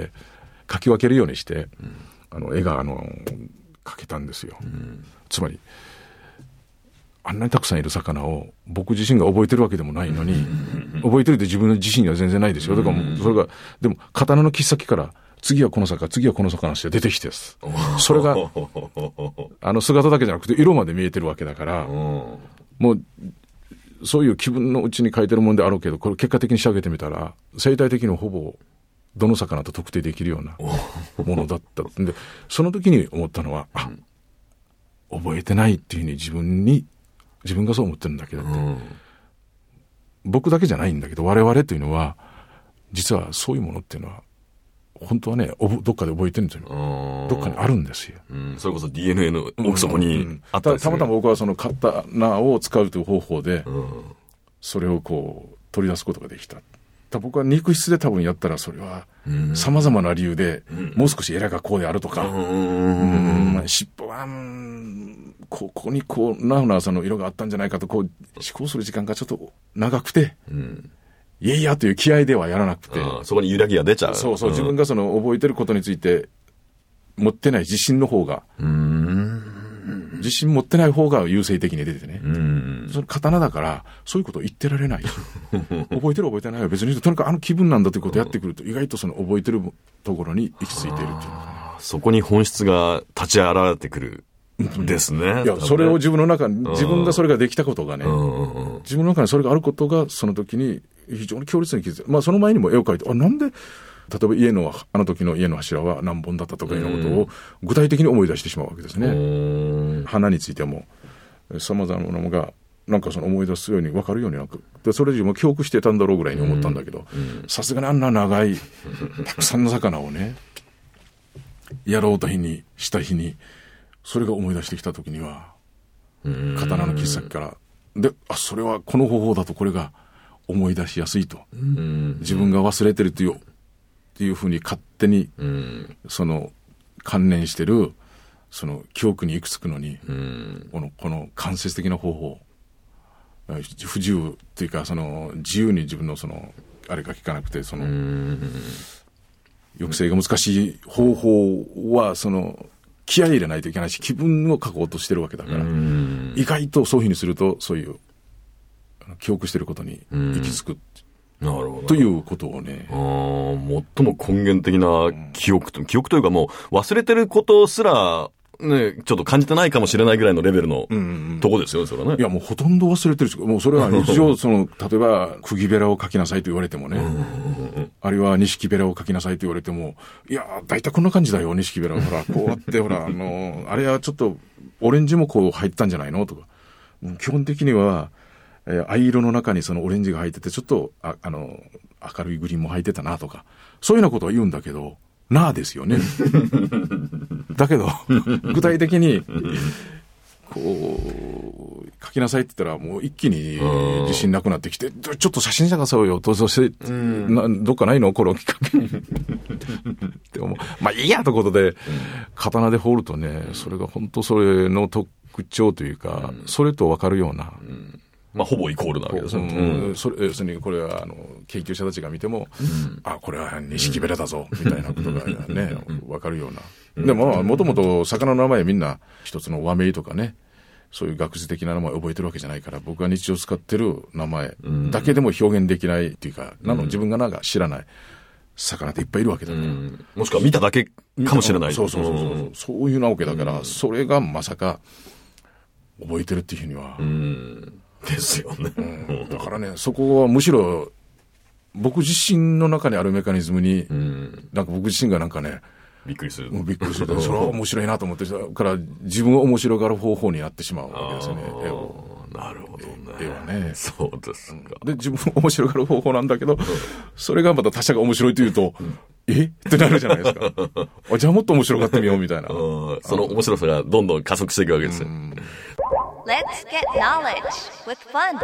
絵が描けたんですよ。つまりあんなにたくさんいる魚を僕自身が覚えてるわけでもないのに、覚えてるって自分の自身には全然ないですよ。だからもうそれがでも刀の切っ先から次はこの魚して出てきてです。それが姿だけじゃなくて色まで見えてるわけだから、もうそういう気分のうちに描いてるもんであろうけど、これ結果的に仕上げてみたら生態的にほぼどの魚と特定できるようなものだったんで、その時に思ったのは、覚えてないっていうふうに自分がそう思ってるんだけどって、僕だけじゃないんだけど、我々というのは実はそういうものっていうのは本当はね、どっかで覚えてるんですよ。どっかにあるんですよ。 それこそ DNA の奥底にあったんですね。 たまたま僕はその刀を使うという方法で、それをこう取り出すことができた。僕は肉質で多分やったらそれは様々な理由で、もう少しエラがこうであるとか、尻尾はここにこうなその色があったんじゃないかとこう思考する時間がちょっと長くて、いやいやという気合ではやらなくて、 そこに揺らぎが出ちゃう。 そうそう、自分がその覚えてることについて持ってない自信の方が、自信持ってない方が優勢的に出てね、その刀だからそういうことを言ってられない覚えてる覚えてないは別にとにかく気分なんだということをやってくると、意外とその覚えてるところに行き着いているっていうのかな。 そこに本質が立ち現れてくるですね。 いや、それを自分の中に、自分がそれができたことがね、自分の中にそれがあることがその時に非常に強烈に気づいて、まあその前にも絵を描いて、なんで例えばあの時の家の柱は何本だったとかいうようなことを具体的に思い出してしまうわけですね。花についても様々なものがなんかその思い出すように分かるようになんかでそれ以上も記憶してたんだろうぐらいに思ったんだけど、さすがにあんな長いたくさんの魚をねやろうとした日にそれが思い出してきた時には刀の切っ先からでそれはこの方法だとこれが思い出しやすいと、自分が忘れてるっていうふうに勝手にその関連してるその記憶に行き着くのに、この間接的な方法不自由っていうかその自由に自分のそのあれが効かなくてその抑制が難しい方法はその気合い入れないといけないし気分を書こうとしてるわけだから意外とそういうふうにするとそういう記憶してることに行き着くなるほどということをね、 最も根源的な記憶というかもう忘れてることすらね、ちょっと感じてないかもしれないぐらいのレベルのとこですよね、それはね。 いや、もうほとんど忘れてるし、もうそれは日常、例えば、釘べらを書きなさいと言われてもね、あるいは錦べらを書きなさいと言われても、いや、大体こんな感じだよ、錦べら。ほら、こうやって、ほら、あれはちょっと、オレンジもこう入ったんじゃないのとか。基本的には、藍色の中にそのオレンジが入ってて、ちょっと、明るいグリーンも入ってたなとか、そういうようなことは言うんだけど、なあですよね。だけど、具体的に、こう、書きなさいって言ったら、もう一気に自信なくなってきて、ちょっと写真探そうよ、と、そして、どっかないのこのきっかけ。でも、まあいいやということで、刀で彫るとね、それが本当それの特徴というか、それと分かるような、 まあ、ほぼイコールなわけですね。 要するにこれは研究者たちが見ても、これは錦べらだぞみたいなことがね分かるような。でももともと魚の名前みんな一つの和名とかね、そういう学術的な名前覚えてるわけじゃないから、僕が日常使ってる名前だけでも表現できないっていうか、自分がなんか知らない魚っていっぱいいるわけだから、 もしくは見ただけかもしれない。 そういうなわけだから、それがまさか覚えてるっていうふうには。 ですよね、 だからね、そこはむしろ僕自身の中にあるメカニズムに、なんか僕自身がなんかね、 びっくりする。 びっくりする。それは面白いなと思ってから自分を面白がる方法になってしまうわけですよね。 なるほどね。 絵はね。 そうですか。 で、自分を面白がる方法なんだけど、それがまた他者が面白いというと、ってなるじゃないですか。じゃあもっと面白がってみようみたいな。 その面白さがどんどん加速していくわけですよ。 Let's get knowledge with fun.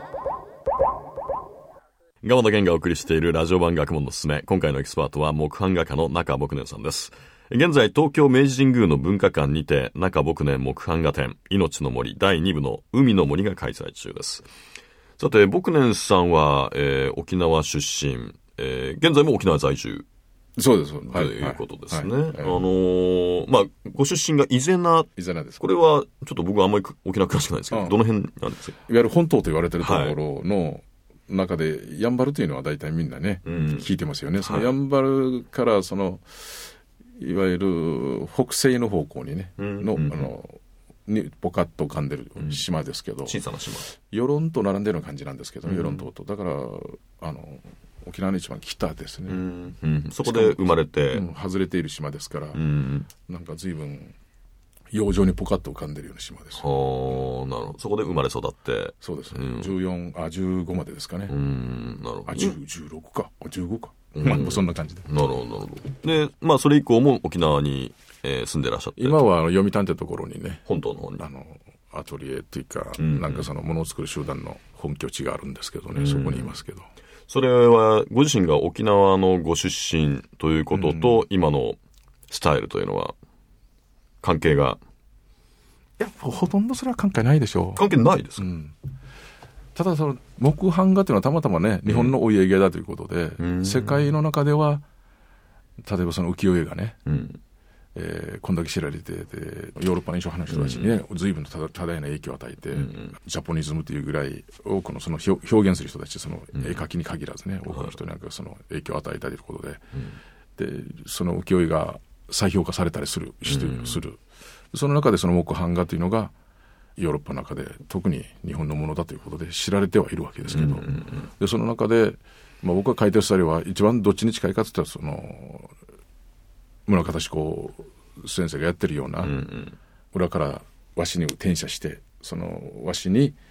蒲田健がお送りしているラジオ版学問のすすめ。今回のエキスパートは木版画家の中牧年さんです。現在東京明治神宮の文化館にて中牧年木版画展命の森第2部の海の森が開催中です。さて牧年さんは、沖縄出身、現在も沖縄在住。 そうです。 ということですね。まあ、ご出身が伊是名です。これは、ちょっと僕はあんまり沖縄詳しくないですけど、どの辺なんですか？ いわゆる本島と言われているところの中で、やんばるというのは大体みんなね、聞いてますよね。そのやんばるから、いわゆる北西の方向にね、にポカッと浮かんでる島ですけど、 小さな島。 与論と並んでるような感じなんですけど、与論島と。だから、沖縄の一番北ですね、 そこで生まれて、 外れている島ですから、なんか随分洋上にポカッと浮かんでるような島です。 なるほど。そこで生まれ育って。 そうですね、15までですかね。 なるほど。 16か15か、まあそんな感じで。 なるほどなるほど。で、まあそれ以降も沖縄に、住んでらっしゃって、 今は読谷ってところにね、 本島の方にアトリエっていうか、なんかそのものを作る集団の本拠地があるんですけどね、そこにいますけど。 それはご自身が沖縄のご出身ということと、今のスタイルというのは関係が？ いや、ほとんどそれは関係ないでしょう。 関係ないですか？ ただその木版画というのはたまたまね、日本のお家芸だということで、世界の中では例えばその浮世絵がね、こんだけ知られてて、ヨーロッパの印象派の人たちにね、随分と多大な影響を与えて、ジャポニズムというぐらい多くのその表現する人たち、その絵描きに限らずね、多くの人になんかその影響を与えたということで、でその浮世絵が再評価されたりする。その中でその木版画というのがヨーロッパの中で特に日本のものだということで知られてはいるわけですけど、でその中で、僕が描いてるスタイルは一番どっちに近いかといったら、その村方志功先生がやってるような、裏から和紙に転写して、その和紙に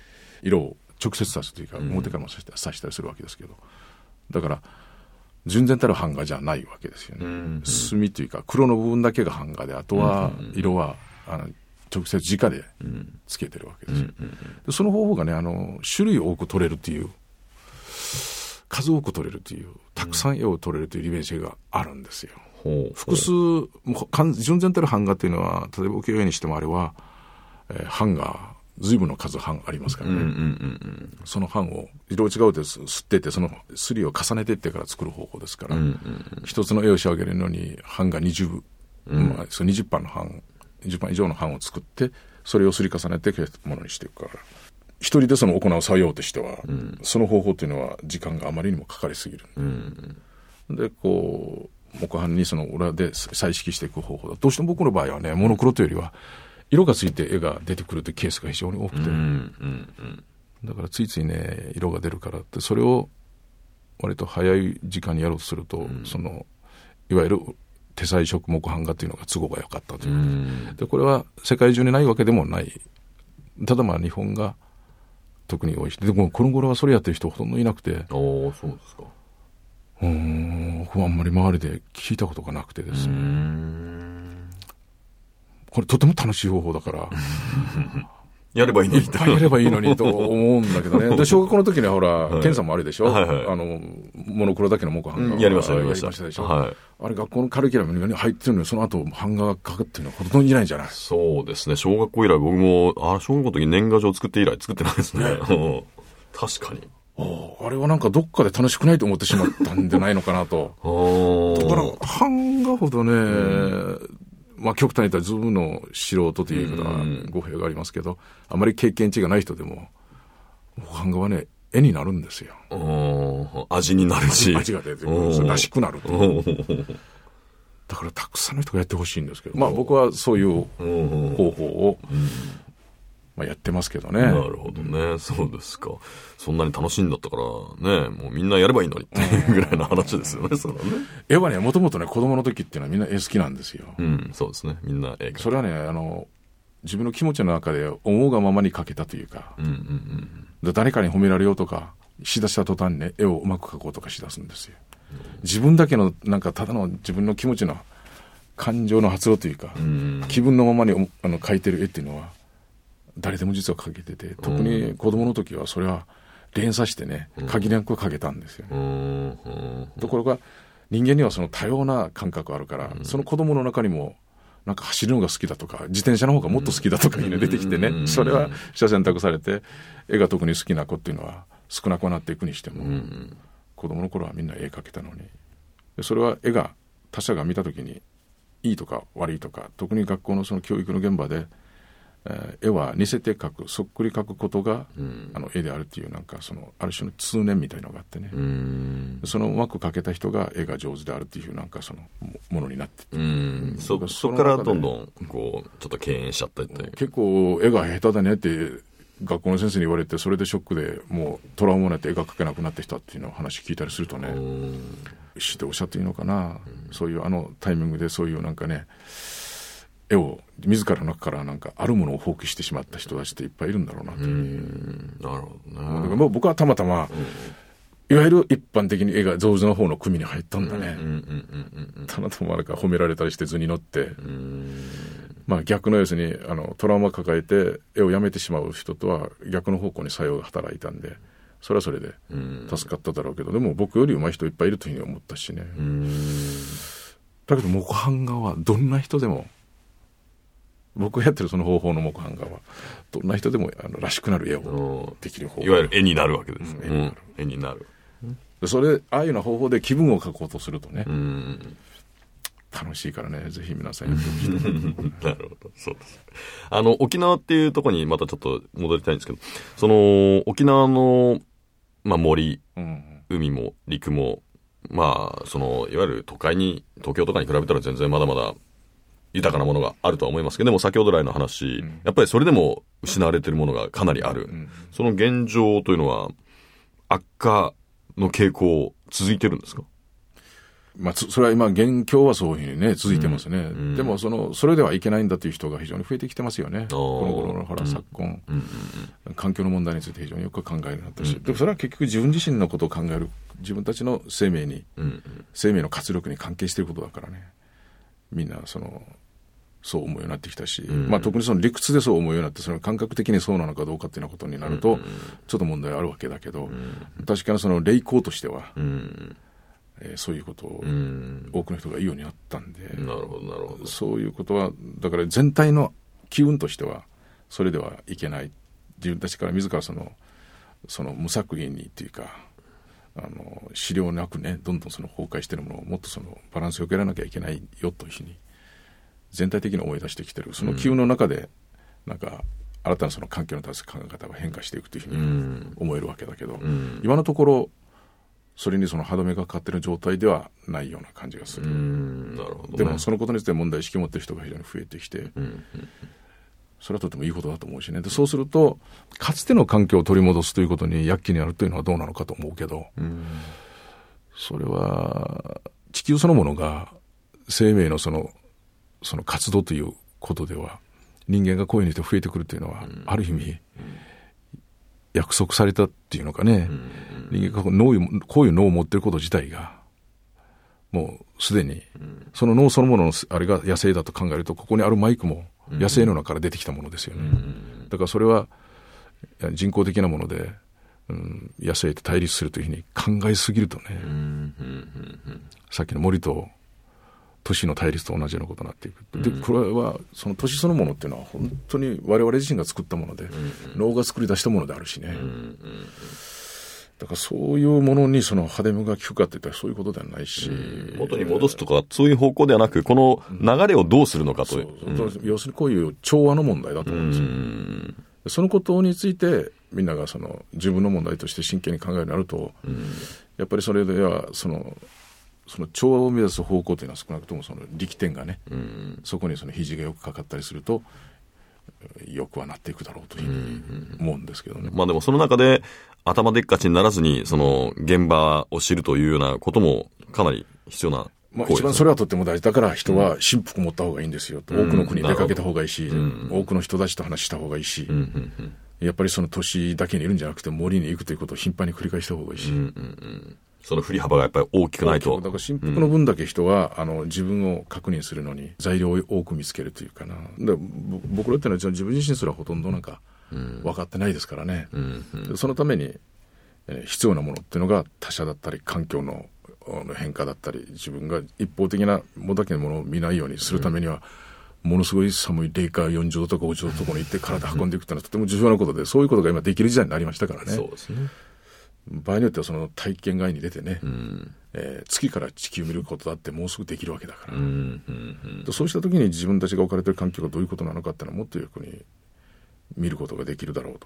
色を直接刺すというか、表からも刺したりするわけですけど、だから純然たる版画じゃないわけですよね。墨というか黒の部分だけが版画で、あとは色は直接直でつけてるわけですよ。でその方法がね、種類多く取れるという、数多く取れるという、たくさん絵を取れるという利便性があるんですよ。複数、純然たる版画というのは、例えば浮世絵にしてもあれは、版が随分の数版ありますからね。その版を色違うで吸ってて、そのすりを重ねていってから作る方法ですから、一つの絵を仕上げるのに版が20版の版、20版以上の版を作って、それをすり重ねてものにしていくから、一人でその行う作業としては、その方法というのは時間があまりにもかかりすぎる。でこう木版にその裏で彩色していく方法だ。どうしても僕の場合はね、モノクロというよりは色がついて絵が出てくるというケースが非常に多くて、だからついついね、色が出るからって、それを割と早い時間にやろうとすると、そのいわゆる手彩色木版画というのが都合が良かったというか、でこれは世界中にないわけでもない。ただ日本が特に多いし、でもこの頃はそれやってる人ほとんどいなくて。 そうですか。 僕はあんまり周りで聞いたことがなくてですね。これとても楽しい方法だからやればいいのに。 いっぱいやればいいのにと思うんだけどね。で小学校の時にはほら、検査もあるでしょ。モノクロだけの木版画。 やりましたでしょ。あれ学校のカリキュラムに入ってるのに、その後版画が描くっていうのはほとんどいないんじゃない？ そうですね。小学校以来、僕も小学校の時年賀状作って以来作ってないですね。確かに。 あれはなんかどっかで楽しくないと思ってしまったんじゃないのかなと。だから版画ほどね、極端に言ったらズームの素人という言い方は語弊がありますけど、あまり経験値がない人でも版画はね、絵になるんですよ。 味になるし、 味が出てくる、らしくなると。だからたくさんの人がやってほしいんですけど、僕はそういう方法をやってますけどね。 なるほどね。そうですか。そんなに楽しいんだったからね、もうみんなやればいいのにっていうぐらいの話ですよね。それはね。 絵はね、もともとね、子供の時っていうのはみんな絵好きなんですよ。 そうですね。みんな絵。 それはね、自分の気持ちの中で思うがままに描けたというか、誰かに褒められようとかしだした途端にね、絵をうまく描こうとかしだすんですよ。自分だけのなんかただの自分の気持ちの感情の発露というか、気分のままに描いてる絵っていうのは誰でも実は描けてて、特に子供の時はそれは連鎖してね、限りなく描けたんですよね。ところが人間にはその多様な感覚があるから、その子供の中にもなんか走るのが好きだとか、自転車の方がもっと好きだとかいうのが出てきてね、それは取捨選択されて、絵が特に好きな子っていうのは少なくなっていくにしても、子供の頃はみんな絵描けたのに、それは絵が他者が見た時にいいとか悪いとか、特に学校のその教育の現場で、絵は似せて描く、そっくり描くことが、絵であるっていう、なんかそのある種の通念みたいなのがあってね、そのうまく描けた人が絵が上手であるっていう、なんかそのものになってて、 そこからどんどんこうちょっと敬遠しちゃったりって、 結構絵が下手だねって学校の先生に言われて、それでショックでもうトラウマになって絵が描けなくなってきたっていうのを話聞いたりするとね、しておっしゃっていいのかな、そういうタイミングでそういうなんかね、絵を自らの中からなんかあるものを放棄してしまった人たちっていっぱいいるんだろうなと。 なるほどね。 だからもう僕はたまたま、いわゆる一般的に絵が上手な方の組に入ったんだね。たまたまなんか褒められたりして図に乗って、逆の要するにトラウマ抱えて絵をやめてしまう人とは逆の方向に作用が働いたんで、それはそれで助かっただろうけど、でも僕より上手い人いっぱいいるというふうに思ったしね。だけど木版画はどんな人でも、僕がやってるその方法の木版画はどんな人でもらしくなる絵をできる方法、 いわゆる絵になるわけですね。絵になる。 それああいうような方法で気分を描こうとするとね、楽しいからね、ぜひ皆さんやってほしい。 なるほど、そうです。沖縄っていうところにまたちょっと戻りたいんですけど、その沖縄の森、海も陸もそのいわゆる東京とかに比べたら全然まだまだ豊かなものがあるとは思いますけど、でも先ほど来の話、やっぱりそれでも失われているものがかなりある。その現状というのは悪化の傾向続いてるんですか？ それは今現況はそういうふうにね続いてますね、でもそれではいけないんだという人が非常に増えてきてますよね。この頃の昨今、環境の問題について非常によく考えるようになったし、でもそれは結局自分自身のことを考える、自分たちの生命の活力に関係していることだからね、みんなそう思うようになってきたし、特にその理屈でそう思うようになって、その感覚的にそうなのかどうかっていうようなことになるとちょっと問題あるわけだけど、確かにその霊行としては、そういうことを多くの人が言うようになったんで、 なるほどなるほど。 そういうことはだから全体の機運としてはそれではいけない、自分たちから自らその無作為にっていうか、資料なくねどんどん崩壊しているものをもっとバランスよくやらなきゃいけないよというふうに全体的に思い出してきてる。その機運の中でなんか新たな環境に対する考え方が変化していくというふうに思えるわけだけど、今のところそれに歯止めがかかっている状態ではないような感じがする。 なるほどね。 でもそのことについて問題意識を持っている人が非常に増えてきて、それはとてもいいことだと思うしね。でそうするとかつての環境を取り戻すということに躍起になるというのはどうなのかと思うけど、それは地球そのものが生命のその活動ということでは、人間がこういうふうに増えてくるというのは、ある意味約束されたっていうのかね、人間がこういう脳を持っていること自体がもうすでにその脳そのもののあれが野生だと考えると、ここにあるマイクも野生の中から出てきたものですよね。だからそれは人工的なもので、野生と対立するというふうに考えすぎるとね、さっきの森と都市の対立と同じようなことになっていく。でこれはその都市そのものっていうのは本当に我々自身が作ったもので、脳が作り出したものであるしね、だからそういうものに歯止めが効くかっていったらそういうことではないし、 元に戻すとかそういう方向ではなく、この流れをどうするのかという、 要するにこういう調和の問題だと思うんですよ。そのことについてみんなが自分の問題として真剣に考えるようになると、やっぱりそれではその調和を目指す方向というのは少なくとも力点がね、そこに肘がよくかかったりするとよくはなっていくだろうというふうに思うんですけどね。 でもその中で頭でっかちにならずに現場を知るというようなこともかなり必要な行為ですね。 一番それはとっても大事だから、人は心腹持った方がいいんですよ、多くの国に出かけた方がいいし、多くの人たちと話した方がいいし、やっぱり都市だけにいるんじゃなくて森に行くということを頻繁に繰り返した方がいいし、 その振り幅がやっぱり大きくないと。 だから心腹の分だけ人は、自分を確認するのに材料を多く見つけるというかな。で僕らってのは自分自身すらほとんどなんか分かってないですからね、そのために、必要なものっていうのが他者だったり環境の変化だったり、自分が一方的なものだけのものを見ないようにするためには、ものすごい寒い零下40度とか50度とかに行って体運んでいくってのはとても重要なことで、そういうことが今できる時代になりましたからね。 そうですね。 場合によっては体験外に出てね、月から地球を見ることだってもうすぐできるわけだから、そうした時に自分たちが置かれている環境がどういうことなのかっていうのはもっとよくに見ることができるだろうと。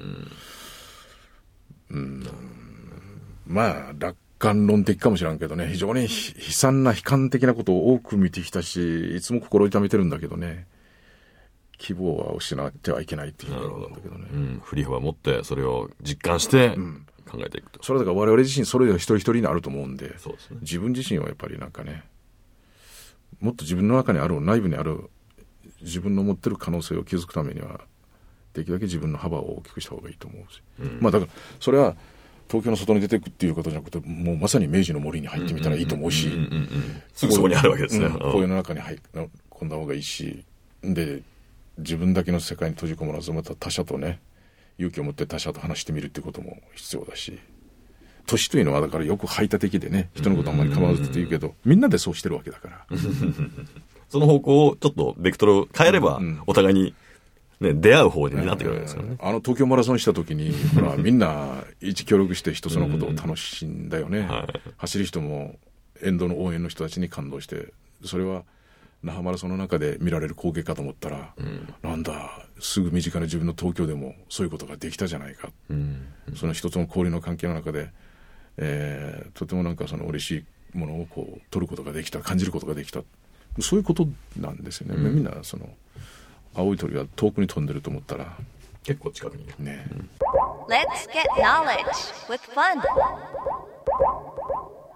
楽観論的かもしれんけどね、非常に悲惨な悲観的なことを多く見てきたし、いつも心痛めてるんだけどね、希望は失ってはいけないっていうふうに思うんだけどね。 振り幅を持ってそれを実感して考えていくと。 それだから我々自身それが一人一人にあると思うんで、 そうですね、 自分自身はやっぱりなんかね、もっと自分の中にある内部にある自分の持ってる可能性を築くためにはできるだけ自分の幅を大きくした方がいいと思うし、だからそれは東京の外に出ていくっていうことじゃなくて、もうまさに明治の森に入ってみたらいいと思うし、 すぐそこにあるわけですね。 公園の中に入り込んだ方がいいし、で自分だけの世界に閉じ込まらず、また他者とね、勇気を持って他者と話してみるっていうことも必要だし、都市というのはだからよく排他的でね、人のことあんまり構わずって言うけど、みんなでそうしてるわけだからその方向をちょっとベクトルを変えれば、お互いに出会う方になってくるわけですからね。 東京マラソンした時にほらみんな一致協力して一つのことを楽しんだよね、走る人も沿道の応援の人たちに感動して、それは那覇マラソンの中で見られる光景かと思ったら、なんだ、すぐ身近な自分の東京でもそういうことができたじゃないか、その一つの交流の関係の中で、とてもなんか嬉しいものを取ることができた、感じることができた、そういうことなんですよね。みんな青い鳥が遠くに飛んでると思ったら結構近くにね。 Let's get knowledge with fun.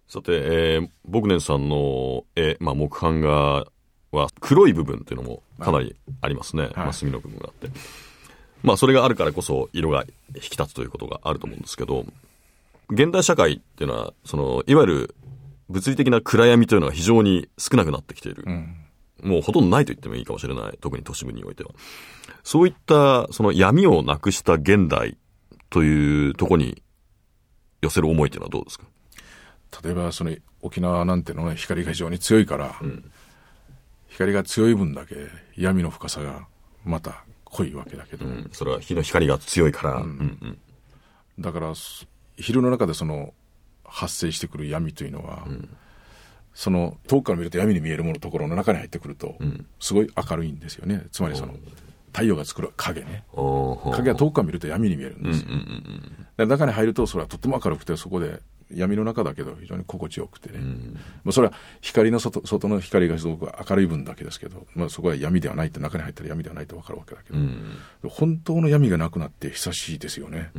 さて、ボグネンさんの木版画は黒い部分っていうのもかなりありますね。墨の部分があって。それがあるからこそ色が引き立つということがあると思うんですけど、現代社会っていうのは、いわゆる物理的な暗闇というのは非常に少なくなってきている。もうほとんどないと言ってもいいかもしれない。特に都市部においては。そういった闇をなくした現代というところに寄せる思いというのはどうですか？ 例えば沖縄なんてのね、光が非常に強いから、光が強い分だけ闇の深さがまた濃いわけだけど、 それは日の光が強いから、 だから昼の中で発生してくる闇というのは、遠くから見ると闇に見えるものところの中に入ってくると、すごい明るいんですよね。つまり太陽が作る影ね、影は遠くから見ると闇に見えるんですよ。中に入るとそれはとっても明るくて、そこで闇の中だけど非常に心地よくてね、それは光の外の光がすごく明るい分だけですけど、そこは闇ではないって、中に入ったら闇ではないと分かるわけだけど、本当の闇がなくなって久しいですよね。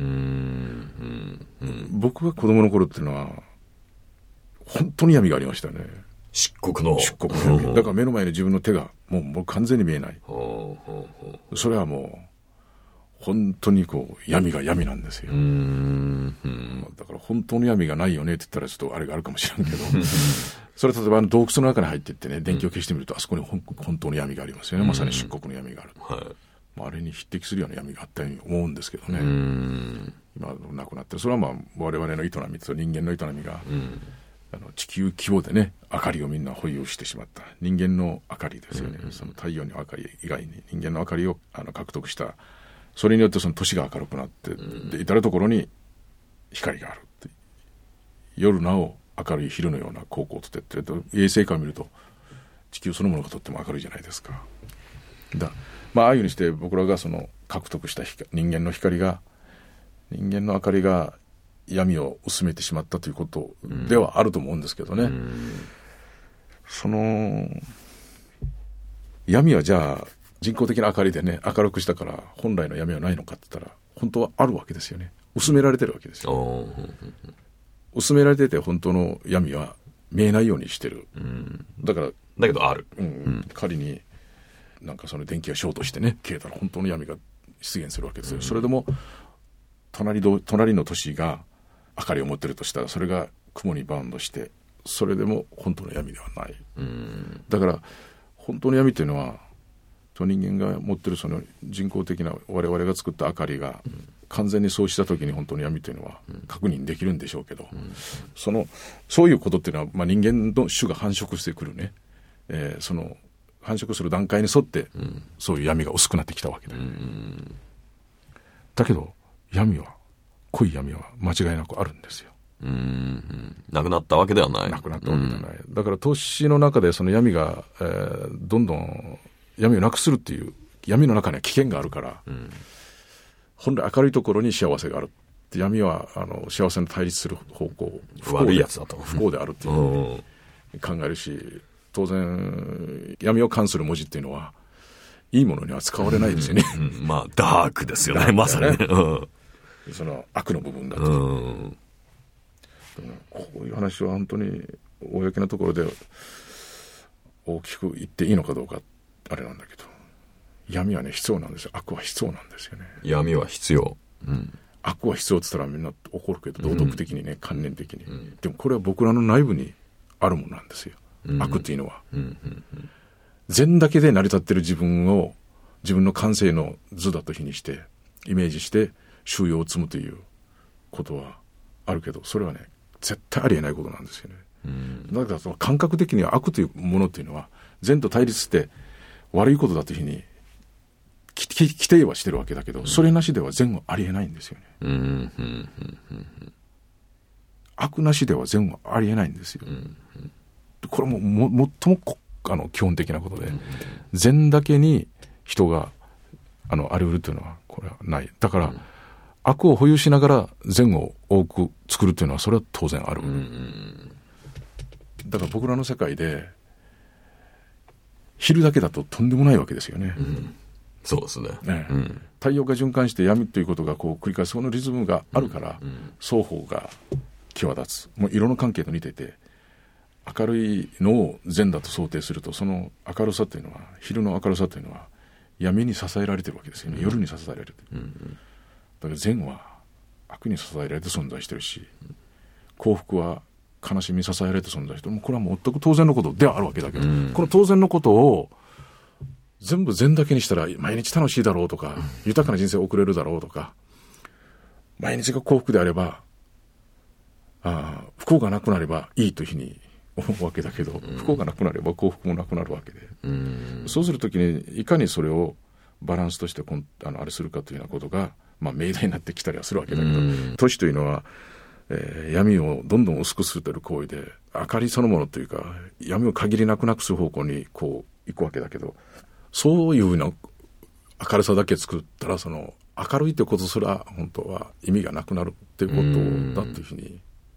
僕が子供の頃っていうのは本当に闇がありましたね。 漆黒の闇。だから目の前に自分の手がもう完全に見えない。それはもう本当に闇が闇なんですよ。だから本当の闇がないよねって言ったらちょっとあれがあるかもしれんけどそれ例えば洞窟の中に入っていってね、電気を消してみるとあそこに本当の闇がありますよね。まさに漆黒の闇がある。あれに匹敵するような闇があったように思うんですけどね。今なくなってる。それは我々の営みと人間の営みが、地球規模でね、明かりをみんな保有してしまった。人間の明かりですよね。太陽の明かり以外に人間の明かりを獲得した。それによって都市が明るくなって、で至る所に光があるって。夜なお明るい昼のような光光とってってると、衛星から見ると地球そのものがとっても明るいじゃないですか。ああいうふうにして僕らが獲得した人間の光が、人間の明かりが闇を薄めてしまったということではあると思うんですけどね。闇はじゃあ人工的な明かりでね、明るくしたから本来の闇はないのかって言ったら、本当はあるわけですよね。薄められてるわけですよ。薄められてて本当の闇は見えないようにしてる。だけどある。 仮になんか電気がショートしてね、消えたら本当の闇が出現するわけですよ。それでも隣の都市が明かりを持ってるとしたら、それが雲にバウンドして、それでも本当の闇ではない。だから本当の闇というのは、人間が持ってる人工的な我々が作った明かりが完全にそうした時に本当の闇というのは確認できるんでしょうけど、そういうことっていうのは、人間の種が繁殖してくるね、繁殖する段階に沿って、そういう闇が薄くなってきたわけだよね。だけど濃い闇は間違いなくあるんですよ。 なくなったわけではない。 なくなったわけではない。だから都市の中で闇が、どんどん闇をなくするっていう、闇の中には危険があるから、本来明るいところに幸せがある。闇は幸せの対立する方向、 悪いやつだと、 不幸であるっていうふうに考えるし、当然闇を関する文字っていうのはいいものには使われないですよね。 ダークですよね、まさにね。 悪の部分だと。こういう話は本当に公なところで大きく言っていいのかどうかあれなんだけど、闇はね必要なんですよ。悪は必要なんですよね。 闇は必要。 悪は必要って言ったらみんな怒るけど、道徳的にね、観念的に、でもこれは僕らの内部にあるものなんですよ。悪っていうのは、善だけで成り立ってる自分を自分の感性の図だと比にしてイメージして収容を積むということはあるけど、それはね絶対ありえないことなんですよね。だから感覚的には悪というものというのは善と対立して悪いことだというふうに規定はしてるわけだけど、それなしでは善はありえないんですよね。悪なしでは善はありえないんですよ。これも最も基本的なことで、善だけに人があり得るというのはこれはない。だから、悪を保有しながら善を多く作るというのはそれは当然ある。だから僕らの世界で昼だけだととんでもないわけですよね。 そうですね。 太陽が循環して闇ということが繰り返す、そのリズムがあるから、双方が際立つ。もう色の関係と似てて、 明るいのを善だと想定すると、その明るさというのは、昼の明るさというのは闇に支えられてるわけですよね。夜に支えられてる、だから善は悪に支えられて存在してるし、幸福は悲しみに支えられて存在してる。もうこれはもう全く当然のことではあるわけだけど、この当然のことを全部善だけにしたら毎日楽しいだろうとか、豊かな人生を送れるだろうとか、毎日が幸福であれば不幸がなくなればいいというふうに思うわけだけど、不幸がなくなれば幸福もなくなるわけで、そうするときにいかにそれをバランスとしてあれするかというようなことが、命題になってきたりはするわけだけど、都市というのは、闇をどんどん薄くするという行為で、明かりそのものというか闇を限りなくなくする方向にこう行くわけだけど、そういうような明るさだけ作ったら、その明るいということすら本当は意味がなくなるっていうことだというふうに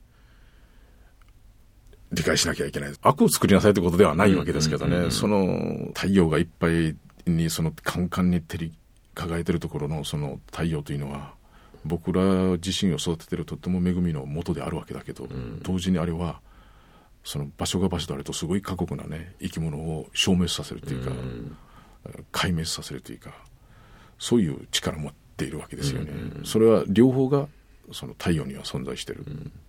理解しなきゃいけない。悪を作りなさいということではないわけですけどね、その太陽がいっぱいにそのカンカンに照り輝いてるところのその太陽というのは、僕ら自身を育ててるとっても恵みの元であるわけだけど、同時にあれはその場所が場所であるとすごい過酷なね生き物を消滅させるというか、壊滅させるというか、そういう力を持っているわけですよね。それは両方がその太陽には存在している、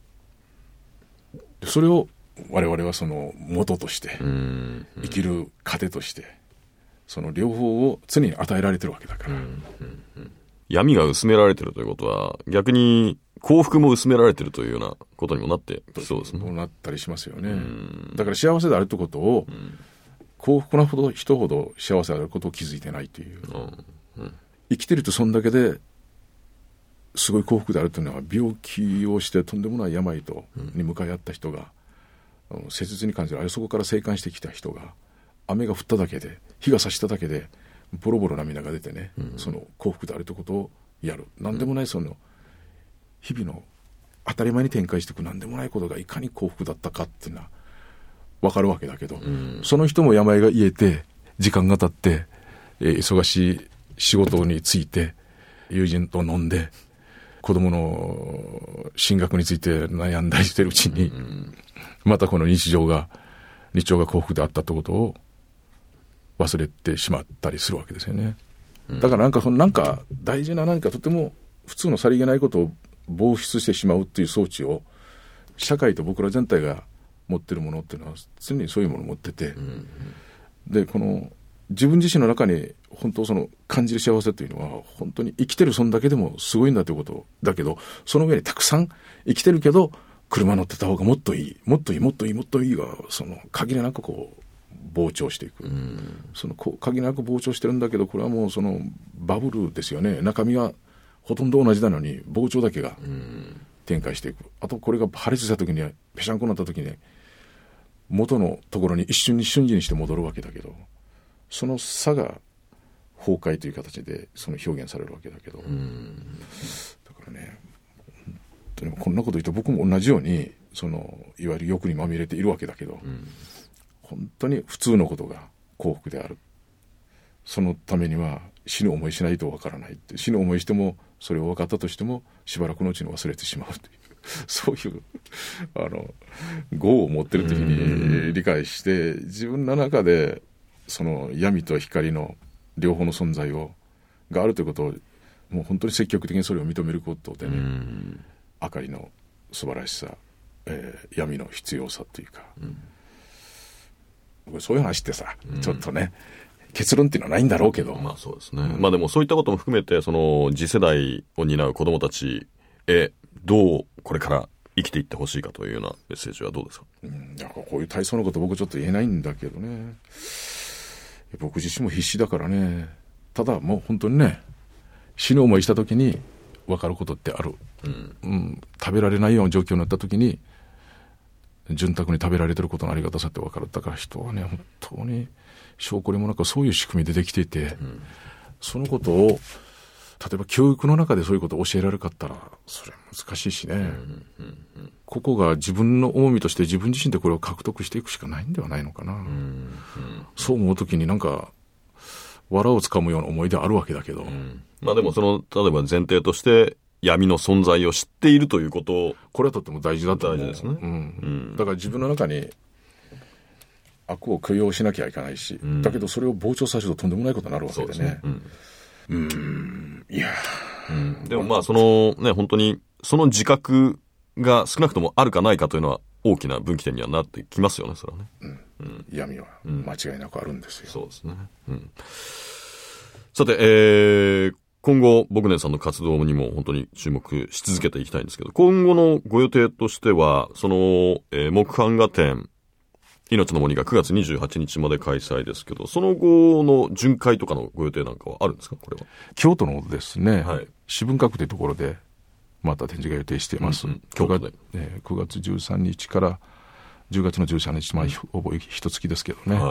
それを我々はその元として生きる糧としてその両方を常に与えられてるわけだから、 闇が薄められてるということは逆に幸福も薄められてるというようなことにもなってきそうですね。 そうなったりしますよね。だから幸せであるということを、幸福な人ほど幸せであることを気づいてないという、生きてるとそんだけですごい幸福であるというのは、病気をしてとんでもない病に向かい合った人が、切実に感じる、そこから生還してきた人が、雨が降っただけで日が差しただけでボロボロ涙が出てね、その幸福であるということをやる。何でもないその日々の当たり前に展開していく何でもないことがいかに幸福だったかっていうのは分かるわけだけど、その人も病が癒えて時間が経って、忙しい仕事について友人と飲んで子供の進学について悩んだりしてるうちに、またこの日常が幸福であったってことを忘れてしまったりするわけですよね。だからなんか大事な何かとても普通のさりげないことを防出してしまうっていう装置を社会と僕ら全体が持ってるものっていうのは常にそういうものを持ってて、でこの自分自身の中に本当その感じる幸せというのは本当に生きてるそんだけでもすごいんだということだけど、その上にたくさん生きてるけど車乗ってた方がもっといいもっといいもっといいもっといいがその限りなくこう膨張していく、その限りなく膨張してるんだけど、これはもうそのバブルですよね。中身はほとんど同じなのに膨張だけが展開していく。あとこれが破裂した時にぺしゃんこになった時に元のところに一瞬に瞬時にして戻るわけだけど、その差が崩壊という形でその表現されるわけだけど、だからね本当にこんなこと言うと僕も同じようにそのいわゆる欲にまみれているわけだけど、本当に普通のことが幸福である。そのためには死ぬ思いしないとわからないって、死ぬ思いしてもそれを分かったとしてもしばらくのうちに忘れてしまうというそういう業を持ってるというふうに理解して、自分の中でその闇と光の両方の存在があるということをもう本当に積極的にそれを認めることでね、明かりの素晴らしさ、闇の必要さというか、そういう話ってさ、ちょっとね結論っていうのはないんだろうけど、 そうですね。でもそういったことも含めてその次世代を担う子どもたちへどうこれから生きていってほしいかというようなメッセージはどうですか？ こういう体操のこと僕ちょっと言えないんだけどね、僕自身も必死だからね。ただもう本当にね、死ぬ思いした時に分かることってある、食べられないような状況になった時に潤沢に食べられてることのありがたさって分かる。だから人はね本当に証拠にもなくそういう仕組みでできていて、そのことを例えば教育の中でそういうことを教えられるかったらそれは難しいしね、ここが自分の重みとして自分自身でこれを獲得していくしかないんではないのかな、そう思うときになんか藁をつかむような思いであるわけだけど、 でもその例えば前提として闇の存在を知っているということを、 これはとっても大事だと思う。 大事ですね。 だから自分の中に悪を許容しなきゃいけないし、だけどそれを膨張させるととんでもないことになるわけでね。いやでもまあそのね、本当にその自覚が少なくともあるかないかというのは大きな分岐点にはなってきますよね、それはね。 闇は間違いなくあるんですよ。 そうですね。さて、今後、ボグネさんの活動にも本当に注目し続けていきたいんですけど、今後のご予定としては、その、木版画展、命の森が9月28日まで開催ですけど、その後の巡回とかのご予定なんかはあるんですか、これは。 京都のですね、紫文閣というところで、また展示が予定しています。 京都で。 9月13日から10月の13日、ほぼ一月ですけどね。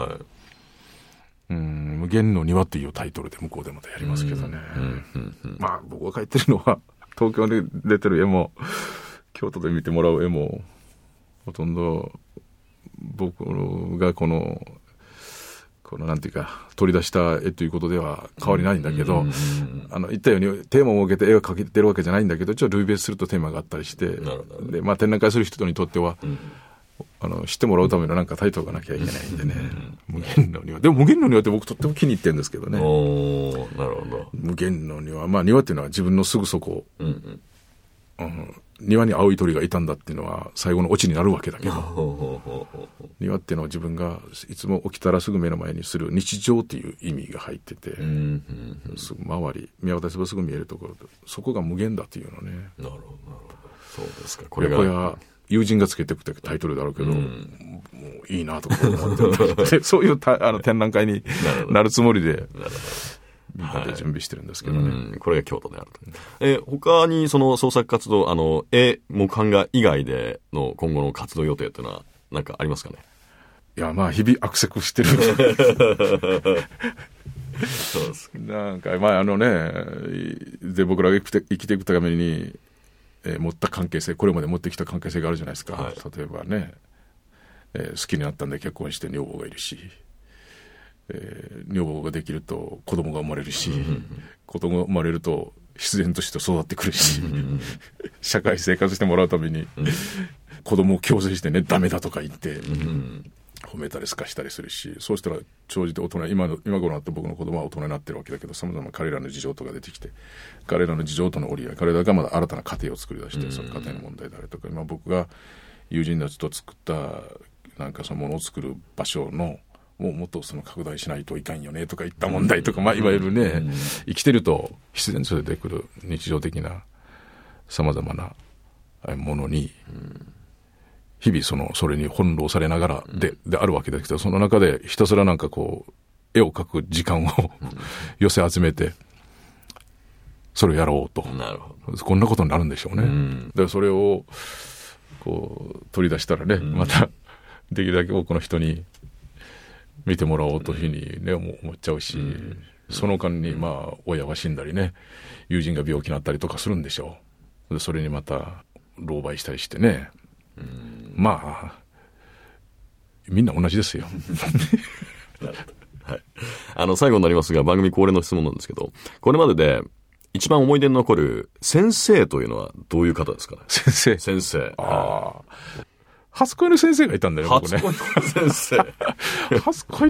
無限の庭というタイトルで向こうでまたやりますけどね。まあ僕が描いてるのは東京で出てる絵も京都で見てもらう絵もほとんど僕がこのなんていうか取り出した絵ということでは変わりないんだけど、言ったようにテーマを設けて絵を描けてるわけじゃないんだけど、ちょっと類別するとテーマがあったりして、でまあ展覧会する人にとっては、知ってもらうためのなんかタイトルがなきゃいけないんでね。無限の庭。でも無限の庭って僕とっても気に入ってるんですけどね。 なるほど。 無限の庭。まあ庭っていうのは自分のすぐそこ、庭に青い鳥がいたんだっていうのは最後のオチになるわけだけど、庭っていうのは自分がいつも起きたらすぐ目の前にする日常っていう意味が入ってて、すぐ周り見渡せばすぐ見えるところで、そこが無限だっていうのね。 なるほど。そうですか。 これが友人がつけてくタイトルだろうけど、もういいなとか思ってそういう展覧会になるつもりでみんなで準備してるんですけどね。 これが京都であると。他にその創作活動、木版画以外での今後の活動予定というのは何かありますかね。 いや、まあ日々アクセクしてる。 そうですか。 なんかまあで僕らが生きていくために持った関係性、これまで持ってきた関係性があるじゃないですか。例えばね、好きになったんで結婚して女房がいるし、女房ができると子供が生まれるし、子供が生まれると必然として育ってくるし、社会生活してもらうために子供を強制してね、ダメだとか言って褒めたりすかしたりするし、そうしたら長じて大人、今頃になって僕の子供は大人になってるわけだけど、さまざま彼らの事情とか出てきて、彼らの事情との折り合い、彼らがまだ新たな家庭を作り出して、その家庭の問題であるとか、今僕が友人たちと作ったなんかそのものを作る場所のもっとその拡大しないといかんよねとかいった問題とか、まあいわゆるね、生きてると必然と出てくる日常的なさまざまなものに、日々それに翻弄されながらであるわけですけど、その中でひたすらなんかこう絵を描く時間を寄せ集めてそれをやろうと、こんなことになるんでしょうね。でそれをこう取り出したらね、またできるだけ多くの人に見てもらおうというふうにね、思っちゃうし、その間にまあ親は死んだりね、友人が病気になったりとかするんでしょう。でそれにまた狼狽したりしてね、まあみんな同じですよ。 はい、最後になりますが、番組恒例の質問なんですけど、これまでで一番思い出に残る先生というのはどういう方ですかね。先生。 初恋の先生がいたんだよ、僕ね。 初恋の先生。初恋って、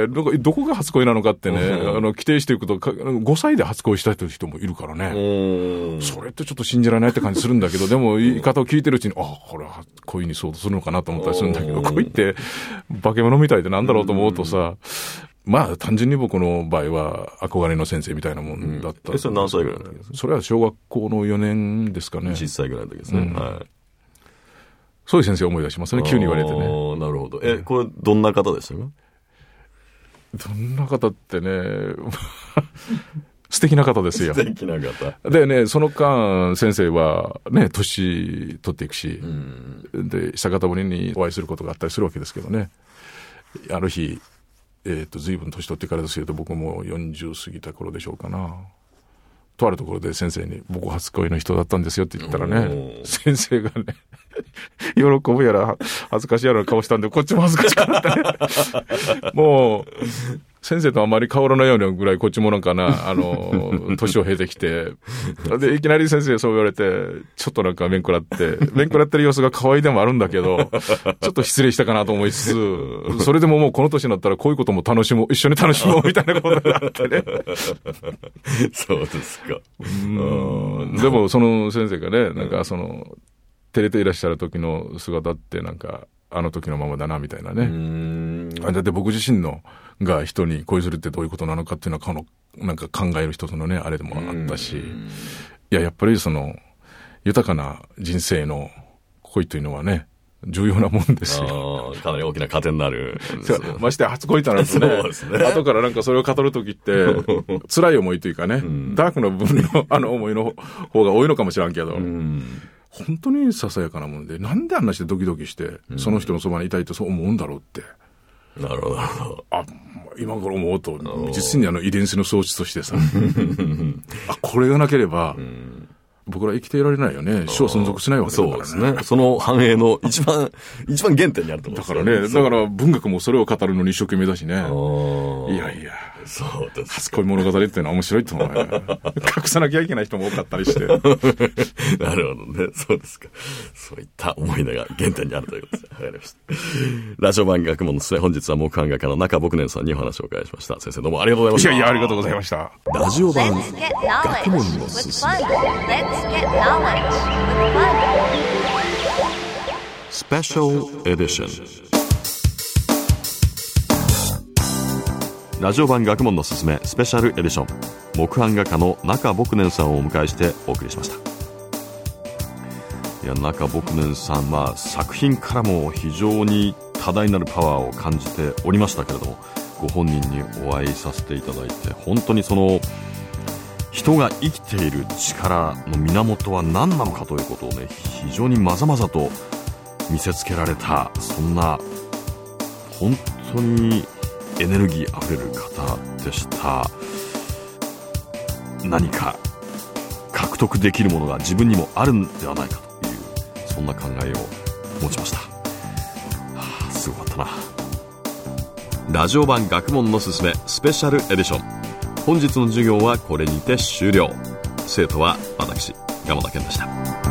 どこが初恋なのかってね、規定していくと、5歳で初恋した人もいるからね。それってちょっと信じられないって感じするんだけど、でも言い方を聞いてるうちに、これは恋に相当するのかなと思ったりするんだけど、恋って化け物みたいでなんだろうと思うとさ、まあ単純に僕の場合は憧れの先生みたいなもんだった。 それ何歳ぐらいの時ですか？ それは小学校の4年ですかね。 10歳ぐらいの時ですね。はい。 そういう先生を思い出しますね、急に言われてね。 なるほど。これどんな方でしたか？ どんな方ってね、素敵な方ですよ。 素敵な方。 でね、その間先生はね、年取っていくし、で、久方ぶりにお会いすることがあったりするわけですけどね。ある日、随分年取ってからですけど、僕も40過ぎた頃でしょうかな。とあるところで先生に、僕初恋の人だったんですよって言ったらね、先生がね、喜ぶやら恥ずかしいやら顔したんで、こっちも恥ずかしくなったね。もう、 先生とあまり変わらないようなぐらいこっちもなんかな、年を経てきて、で、いきなり先生そう言われて、ちょっとなんか面食らってる様子が可愛いでもあるんだけど、ちょっと失礼したかなと思いつつ、それでももうこの年になったらこういうことも一緒に楽しもうみたいなことがあってね。 そうですか。 でもその先生がね、なんか照れていらっしゃる時の姿ってなんか、あの時のままだなみたいなね。だって僕自身のが人に恋するってどういうことなのかっていうのはなんか考える一つのねあれでもあったし、いややっぱり豊かな人生の恋というのはね重要なもんですよ。 かなり大きな糧になる。 まして初恋となるとね、 そうですね。 後からなんかそれを語るときって辛い思いというかね、ダークな部分の思いの方が多いのかもしれんけど。本当にささやかなもので、なんであんなしてドキドキして、その人のそばにいたいとそう思うんだろうって。 なるほど、なるほど。 今頃思うと、実に遺伝子の装置としてさ、これがなければ、僕ら生きていられないよね。死を存続しないわけだからね。 そうですね。その繁栄の一番原点にあると思うんですよね。 だから文学もそれを語るのに一生懸命だしね。いやいや。 そうです。 初恋物語っていうのは面白いと思うよ。隠さなきゃいけない人も多かったりして。 なるほどね。そうですか。そういった思い出が原点にあるということです。わかりました。ラジオ版学問の末、本日は木版画家の中牧年さんにお話をお伺いしました。先生どうもありがとうございました。 いやありがとうございました。 ラジオ版学問のすすめ。 Special Edition。ラジオ版学問のすすめスペシャルエディション、木版画家の中牧年さんをお迎えしてお送りしました。いや、中牧年さんは作品からも非常に多大なるパワーを感じておりましたけれども、ご本人にお会いさせていただいて、本当に人が生きている力の源は何なのかということをね、非常にまざまざと見せつけられた、そんな本当にエネルギーあふれる方でした。何か獲得できるものが自分にもあるんではないかという、そんな考えを持ちました。すごかったな。ラジオ版学問のすすめスペシャルエディション、本日の授業はこれにて終了。生徒は私、山田健でした。